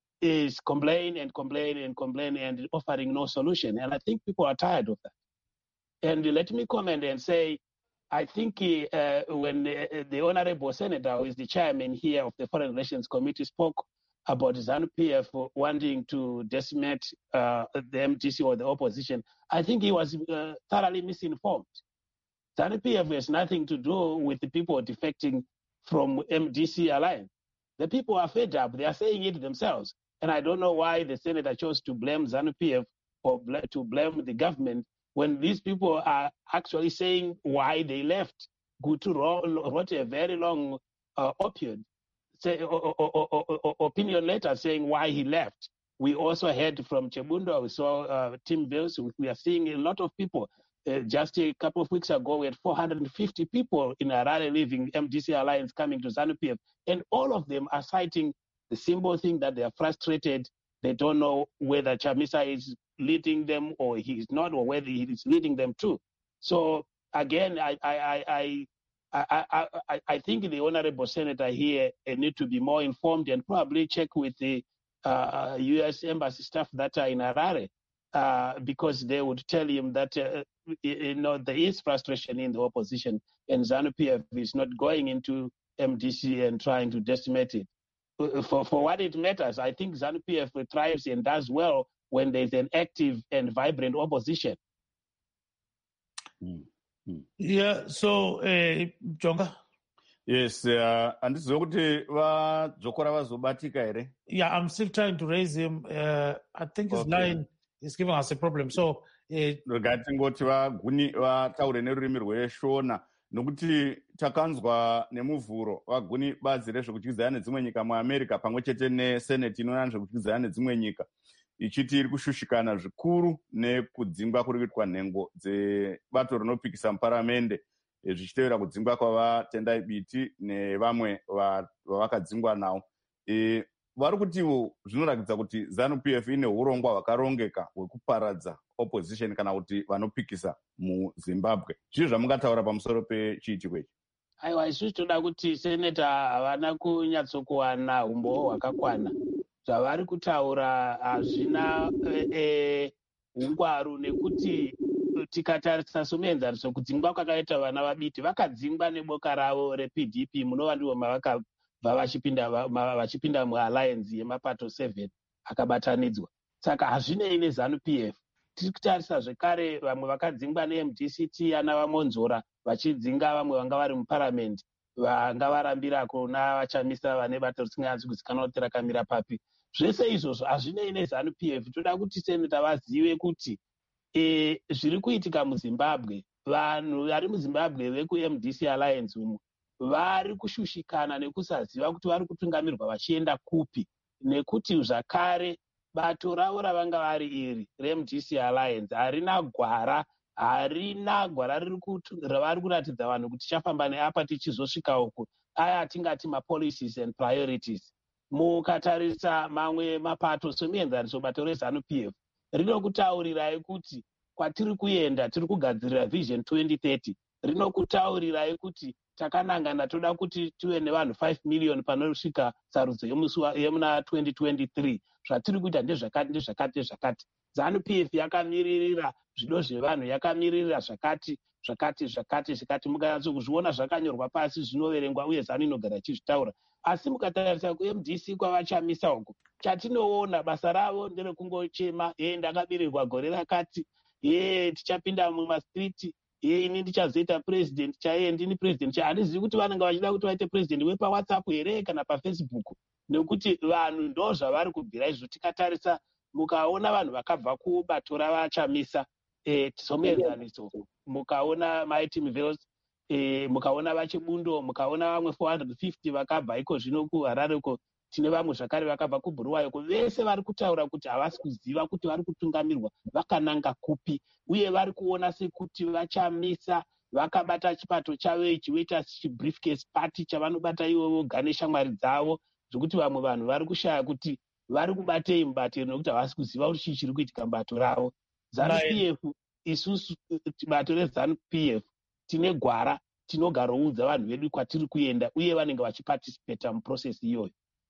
is complain and complain and complain and offering no solution. And I think people are tired of that. And let me comment and say, I think uh, when uh, the Honorable Senator, who is the chairman here of the Foreign Relations Committee, spoke about ZANU-P F wanting to decimate uh, the M D C or the opposition, I think he was uh, thoroughly misinformed. ZANU-P F has nothing to do with the people defecting from M D C Alliance. The people are fed up. They are saying it themselves. And I don't know why the Senator chose to blame ZANU-P F or bl- to blame the government when these people are actually saying why they left. Gutu wrote a very long uh, opinion, say, or, or, or, or, opinion letter saying why he left. We also heard from Chebundo, we saw uh, Tim Bills. We are seeing a lot of people. Uh, just a couple of weeks ago, we had four hundred fifty people in Harare leaving M D C Alliance coming to ZANU-P F. And all of them are citing the simple thing that they are frustrated. They don't know whether Chamisa is leading them or he is not, or whether he is leading them too. So again, I I I I I, I, I think the Honorable Senator here need to be more informed and probably check with the uh, U S Embassy staff that are in Harare, uh, because they would tell him that uh, you know there is frustration in the opposition, and ZANU-P F is not going into M D C and trying to decimate it. For for what it matters, I think ZANU-P F thrives and does well when there's an active and vibrant opposition. Mm. Mm. Yeah, so, uh, Jonga? Yes, uh, and this is what Jokora was Batika. Yeah, I'm still trying to raise him. Uh, I think his Okay. line is giving us a problem. So, uh, regarding what vaguni vataure nerurimi rweshona nokuti takanzwa nemuvhuro vaguni bazi rezvekutyizana nedzimwe nyika muamerica pamwe chete neseneti inoona nezvekutyizana nedzimwe nyika ichiti iri kushushikana zvikuru nekudzingwa kuri kuitwa nhengo dzebato rinopikisa muparamende zvichitevera kudzingwa kwavatendai biti nevamwe vavakadzingwa navo. E, vari kutiwo zvinoratidza kuti ZANU-P F ine urongwa hwakarongeka hwekuparadza opposition kana kuti vanopikisa muZimbabwe. Zvizvo zvamungataura pamusoro pechiitiko ichi? Aiwa, isusu toda kuti seneta havana kunyatsokuwana umbowo hwakakwana. Zvavari kutaura hazvina e, ungwaru nekuti tikatarisa somuenzaniso kudzingwa kwakaita vana vabiti vakadzingwa neboka ravo reP D P munova ndivo mavakabva vachipinda vachipinda mualliance yemapato seven akabatanidzwa. Saka hazvinei neZANU P F. Tiri kutarisa zvekare vamwe vakadzingwa neM D C T ana vamonzora vachidzinga vamwe vanga vari muparamendi vanga varambira kuna vachamisa vane bato risinganyazi kuzikanwa kuti rakamira papi. Zvese izvozvo hazvinei neZANU P F. Toda kuti seneta vazive kuti e, zviri kuitika muZimbabwe, vanhu vari muZimbabwe vekuM D C Alliance umu vari kushushikana nekusaziva kuti vari kutungamirwa vachienda kupi, nekuti zvakare bato ravo ravanga vari iri reM D C Alliance harina gwara harina gwara ravari kuratidza vanhu kuti tichafamba neapa tichizosvika uku aya atingati mapolicies and priorities. Mukatarisa mamwe mapato semuenzaniso bato reZANU P F rinokutaurirai kuti kwatiri kuenda tiri kugadzirira vision twenty thirty, rinokutaurirai kuti takanangana toda kuti tive nevanhu five million panosvika sarudzo yemuna twenty twenty-three. Zvatiri kuita ndezvakati ndezvakati ndezvakati. ZANU P F yakamiririra zvido zvevanhu, yakamiririra zvakati zvakati zvakati zvakati. Mukanyatso kuzviona zvakanyorwa pasi zvinoverengwa uye ZANU inogara ichizvitaura. Asi mukatarisa kuM D C kwavachamisa uku, chatinoona basa ravo nderekungochema, ye ndakabirirwa gore rakati, ye tichapinda mumastriti, ye ini ndichazoita president chaiye ndini president cha. Handizivi kuti vanenge vachida kuti vaite president wepawhatsapp here kana pafacebook, nekuti vanhu ndo zvavari kubvira izvo. Tikatarisa mukaona vanhu vakabva kubato ravachamisa e, somuenzaniso mukaona Mighty Mvels e, mukaona vachibundo, mukaona vamwe four hundred fifty vakabva iko zvino kuHarare uko, tine vamwe zvakare vakabva kuBulawayo uko. Vese vari kutaura kuti havasi kuziva kuti vari kutungamirwa vakananga kupi, uye vari kuona sekuti vachamisa vakabata chipato chavo ichi voita chibriefcase party chavanobata ivo voga neshamwari dzavo, zvokuti vamwe vanhu vari kushaya kuti vari kubatei mubatiro nekuti havasi kuziva kuti chii chiri kuitika mubato ravo. ZANU P F, isusu bato reZANU P F tine gwara tinogaroudza vanhu vedu kwatiri kuenda, uye vanenge vachiparticipata muprocess iyoyo.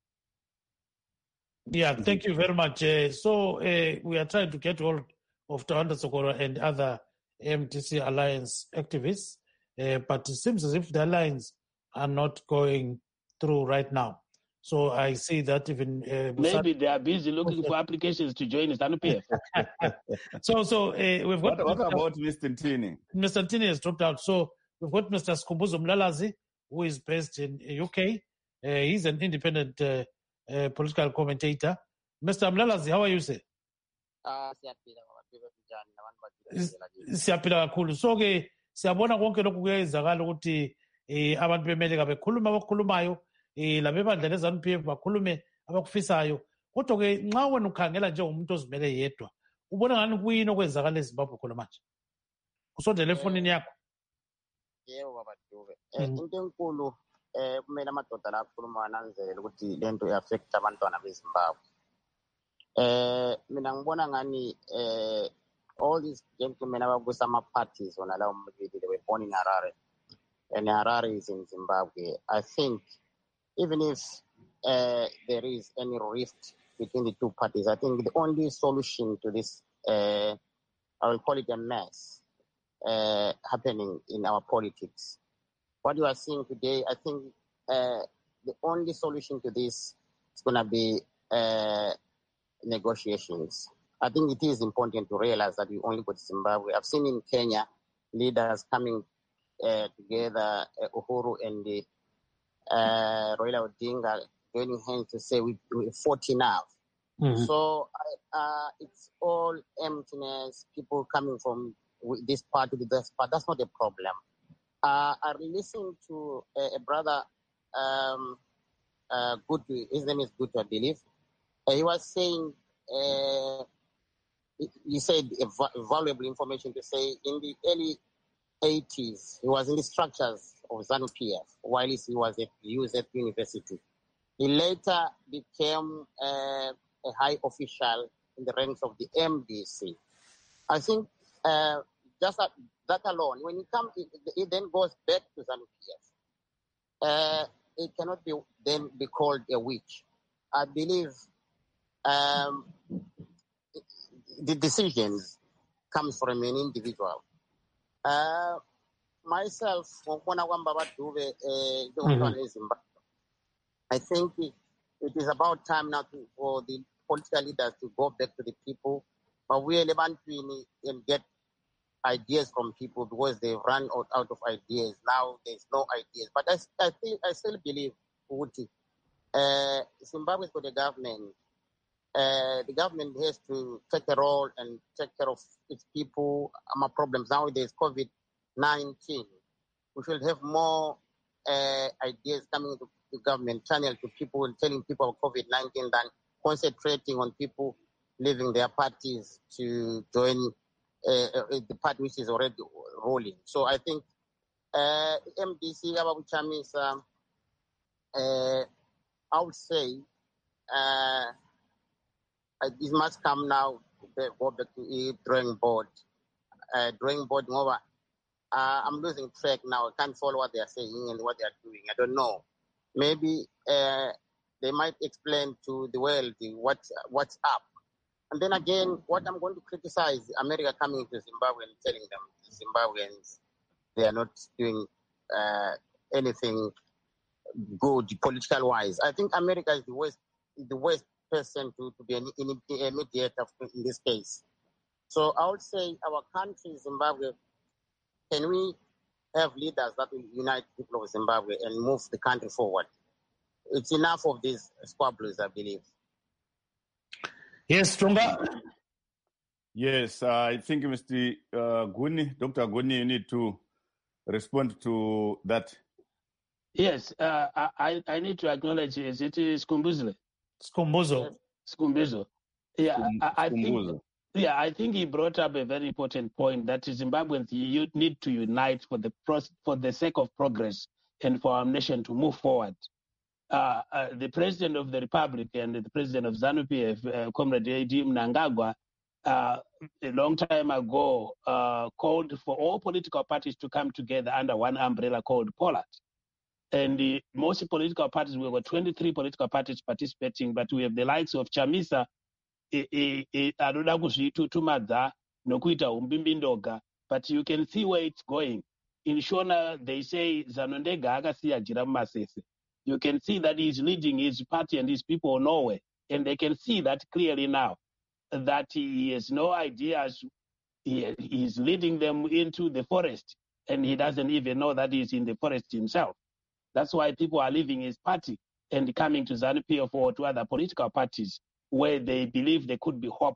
Yeah, thank you very much. Uh, so uh, we are trying to get hold of Tawanda Sokoro and other M D C Alliance activists, uh, but it seems as if the alliance are not going through right now. So I see that even... Uh, Maybe they are busy looking for applications to join ZANU P F. so so uh, we've got... What, what about Mister Ntini? Mister Ntini has dropped out. So we've got Mister Skhumbuzo Mlalazi, who is based in U K. Uh, he's an independent uh, uh, political commentator. Mister Mlalazi, how are you, sir? Uh, siyaphila kakhulu. So ke siyabona konke lokhu kuyenzakala ukuthi eh abantu bemeleka bekhuluma abakhulumayo eh labebandla leZANU P F bakhulume abakufisayo. Kodwa ke nxa wena ukhangela nje umuntu ozimele yedwa, ubona ngani kuyini okwenzakala eZimbabwe khona manje? Usondele efonini yakho. Yebo baba Dube. Eh into enkulu eh kumele amadoda la akhuluma ananzele ukuthi lento iaffect abantwana beZimbabwe. Eh mina ngibona ngani eh all these gentlemen abakusa ama parties on allow mabili, they were born in Harare and Harare is in Zimbabwe. I think even if uh, there is any rift between the two parties, I think the only solution to this, uh, I will call it a mess uh, happening in our politics. What you are seeing today, I think uh, the only solution to this is going to be uh, negotiations. I think it is important to realize that we only got Zimbabwe. I've seen in Kenya leaders coming uh, together, uh, Uhuru and the, uh, Raila Odinga joining hands to say we, we fought enough. Mm-hmm. So uh, it's all emptiness, people coming from this part to this part. That's not a problem. Uh, I listened to a, a brother, um, uh, Gutu, his name is Gutu, I believe. Uh, he was saying, uh, he said valuable information to say in the early eighties, he was in the structures of ZANU P F while he was at U S F University. He later became uh, a high official in the ranks of the M D C. I think uh, just that, that alone, when it comes, it, it then goes back to ZANU P F. Uh, it cannot be then be called a witch. I believe um, the decisions comes from an individual. Uh, myself, mm-hmm. I think it, it is about time now to, for the political leaders to go back to the people. But we are want to and get ideas from people because they've run out, out of ideas. Now there's no ideas. But I, I think I still believe, Uti, uh, Zimbabwe for the government. Uh, the government has to take a role and take care of its people. My problems now there's COVID nineteen. We should have more uh, ideas coming to the government channel to people and telling people about COVID nineteen than concentrating on people leaving their parties to join uh, the party which is already rolling. So I think uh, M D C, Ababu Chamisa, uh, I would say uh, it must come now, go back to a drawing board. Uh, drawing board over. Uh, I'm losing track now. I can't follow what they are saying and what they are doing. I don't know. Maybe uh, they might explain to the world what what's up. And then again, what I'm going to criticize America coming to Zimbabwe and telling them Zimbabweans they are not doing uh, anything good political wise. I think America is the worst, the worst person to, to be an, a mediator in this case. So I would say our country, Zimbabwe, can we have leaders that will unite people of Zimbabwe and move the country forward? It's enough of these squabbles, I believe. Yes, Stronger. Yes, uh, I think Mister Uh, Guni, Doctor Guni, you need to respond to that. Yes, uh, I, I need to acknowledge, is it Skumbuzle? Skumbuzo. Skumbuzo. Yeah, I, I think... Yeah, I think he brought up a very important point that Zimbabweans you need to unite for the pros- for the sake of progress and for our nation to move forward. Uh, uh, the president of the republic and the president of ZANU-P F, uh, Comrade A D Mnangagwa, uh, a long time ago uh, called for all political parties to come together under one umbrella called POLAT. And the most political parties, we were twenty-three political parties participating, but we have the likes of Chamisa, anoda kuzvitutumadza nokuita umbimbindoga, but you can see where it's going. In Shona, they say Zanondega akasiya jira mumasese. You can see that he's leading his party and his people nowhere, and they can see that clearly now, that he has no ideas. He is leading them into the forest, and he doesn't even know that he's in the forest himself. That's why people are leaving his party and coming to ZANU-P F or to other political parties where they believe there could be hope.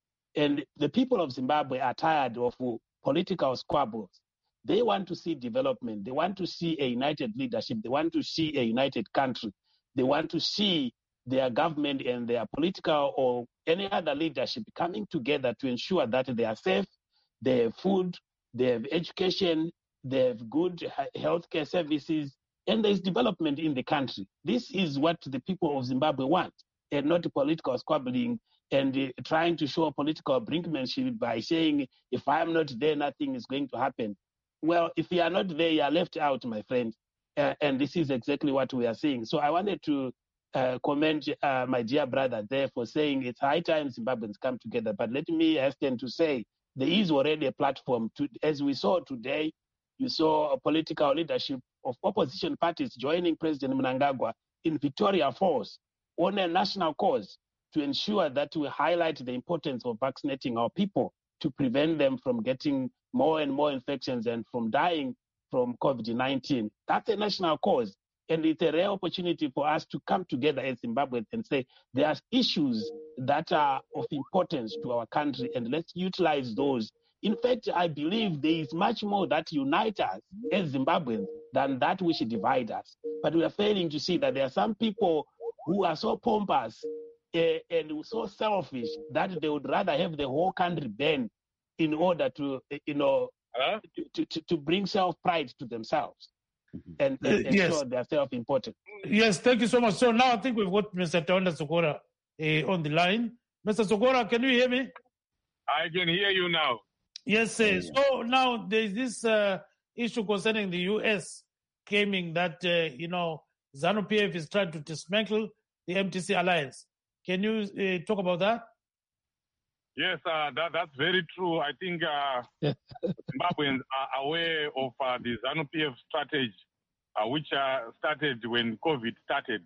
And the people of Zimbabwe are tired of political squabbles. They want to see development. They want to see a united leadership. They want to see a united country. They want to see their government and their political or any other leadership coming together to ensure that they are safe, they have food, they have education, they have good healthcare services, and there is development in the country. This is what the people of Zimbabwe want, and not political squabbling and uh, trying to show political brinkmanship by saying, if I'm not there, nothing is going to happen. Well, if you are not there, you are left out, my friend. Uh, and this is exactly what we are seeing. So I wanted to uh, commend uh, my dear brother there for saying it's high time Zimbabweans come together. But let me hasten to say there is already a platform. To, as we saw today, you saw a political leadership of opposition parties joining President Mnangagwa in Victoria Falls on a national cause to ensure that we highlight the importance of vaccinating our people to prevent them from getting more and more infections and from dying from COVID nineteen. That's a national cause. And it's a rare opportunity for us to come together as Zimbabweans and say there are issues that are of importance to our country, and let's utilize those. In fact, I believe there is much more that unites us as Zimbabweans than that which divides us. But we are failing to see that there are some people who are so pompous uh, and so selfish that they would rather have the whole country burned in order to, you know, huh? to, to, to bring self-pride to themselves and, and, and yes. show they're self-important. Yes, thank you so much. So now I think we've got Mister Taonda Sokora uh, on the line. Mister Sokora, can you hear me? I can hear you now. Yes, sir. So now there's this uh, issue concerning the U S claiming that, uh, you know, ZANU-P F is trying to dismantle the M T C alliance. Can you uh, talk about that? Yes, uh, that, that's very true. I think uh, Zimbabweans are aware of uh, the ZANU-P F strategy, uh, which uh, started when COVID started.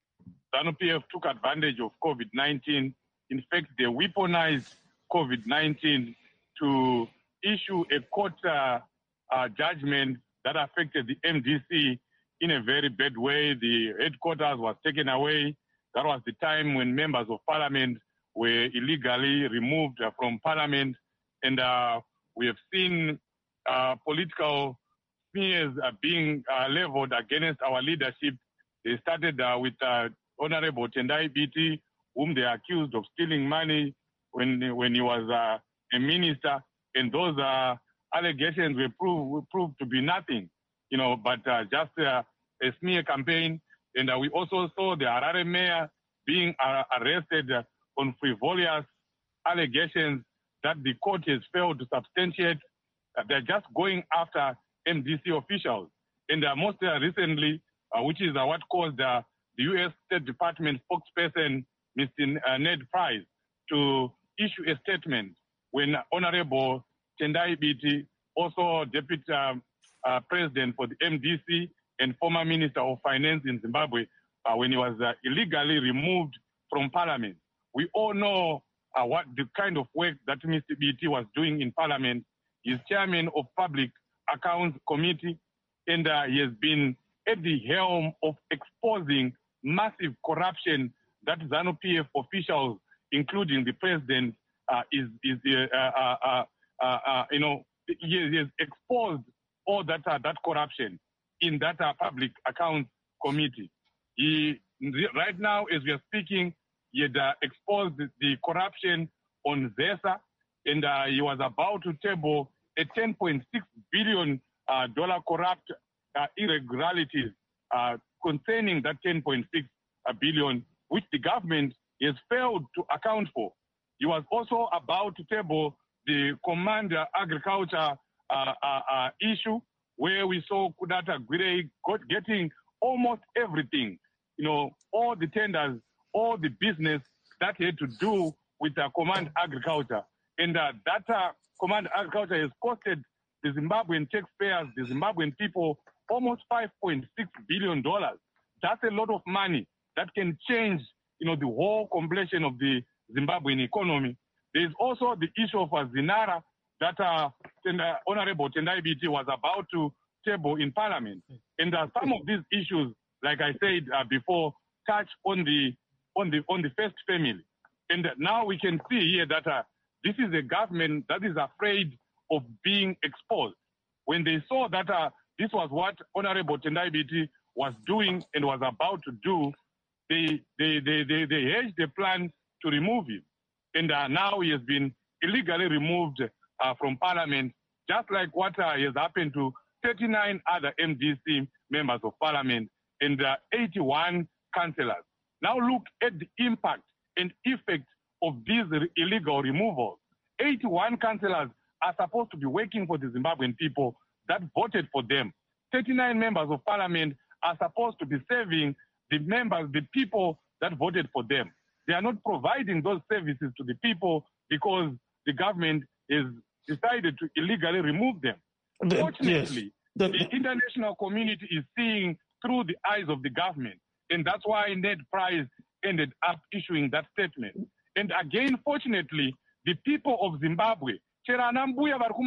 ZANU-P F took advantage of COVID nineteen. In fact, they weaponized COVID nineteen to issue a court uh, uh, judgment that affected the M D C in a very bad way. The headquarters was taken away. That was the time when members of parliament were illegally removed uh, from parliament. And uh, we have seen uh, political smears uh, being uh, leveled against our leadership. They started uh, with uh, Honorable Tendai Biti, whom they accused of stealing money when, when he was uh, a minister. And those uh, allegations were proved, were proved to be nothing, you know, but uh, just uh, a smear campaign. And uh, we also saw the Harare mayor being uh, arrested uh, on frivolous allegations that the court has failed to substantiate. Uh, they're just going after M D C officials. And uh, most uh, recently, uh, which is uh, what caused uh, the U S State Department spokesperson, Mister Uh, Ned Price, to issue a statement when Honorable Tendai Biti, also Deputy uh, uh, President for the M D C and former Minister of Finance in Zimbabwe, uh, when he was uh, illegally removed from Parliament. We all know uh, what the kind of work that Mister Biti was doing in Parliament. He's chairman of Public Accounts Committee, and uh, he has been at the helm of exposing massive corruption that ZANU-P F officials, including the president, uh, is, is uh, uh, uh, uh, uh, you know, he has exposed all that uh, that corruption in that uh, Public Accounts Committee. He, right now, as we are speaking, he had uh, exposed the, the corruption on ZESA, and uh, he was about to table a ten point six billion dollars uh, corrupt uh, irregularities uh, concerning that ten point six billion, which the government has failed to account for. He was also about to table the Command Agriculture uh, uh, uh, issue, where we saw Kudata Gwirei getting almost everything, you know, all the tenders, all the business that had to do with uh, Command Agriculture. And uh, that uh, Command Agriculture has costed the Zimbabwean taxpayers, the Zimbabwean people, almost five point six billion dollars. That's a lot of money that can change, you know, the whole complexion of the Zimbabwean economy. There's also the issue of uh, Zinara that uh, Tenda, Honorable Tendai Biti was about to table in Parliament. And uh, some of these issues, like I said uh, before, touch on the on the on the first family. And uh, now we can see here that uh, this is a government that is afraid of being exposed. When they saw that uh, this was what Honorable Tendai Biti was doing and was about to do, they they they they, they hedged a plan to remove him. And uh, now he has been illegally removed uh, from Parliament, just like what uh, has happened to thirty-nine other M D C members of Parliament and uh, eighty-one councillors. Now look at the impact and effect of these illegal removals. eighty-one councillors are supposed to be working for the Zimbabwean people that voted for them. thirty-nine members of Parliament are supposed to be serving the members, the people that voted for them. They are not providing those services to the people because the government has decided to illegally remove them. The, Fortunately, yes. the, the international community is seeing through the eyes of the government. And that's why Ned Price ended up issuing that statement. And again, fortunately, the people of Zimbabwe, thank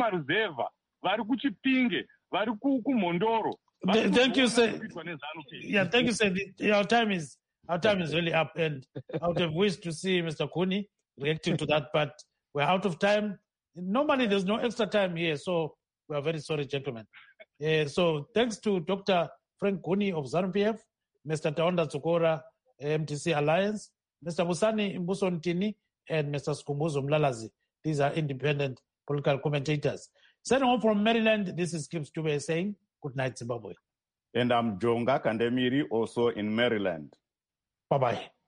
you, sir. Yeah, thank you, sir. Our time is our time is really up, and I would have wished to see Mister Kuni reacting to that, but we're out of time. Normally, there's no extra time here, so we are very sorry, gentlemen. Uh, so, thanks to Doctor Frank Kuni of ZANU-P F, Mister Taonda Tsukora, M T C Alliance, Mister Musani Mbusontini, and Mister Skumbuzo Mlalazi. These are independent political commentators. Sending home from Maryland, this is Kim Stube saying, good night, Zimbabwe. And I'm Jonga Kandemiri, also in Maryland. Bye-bye.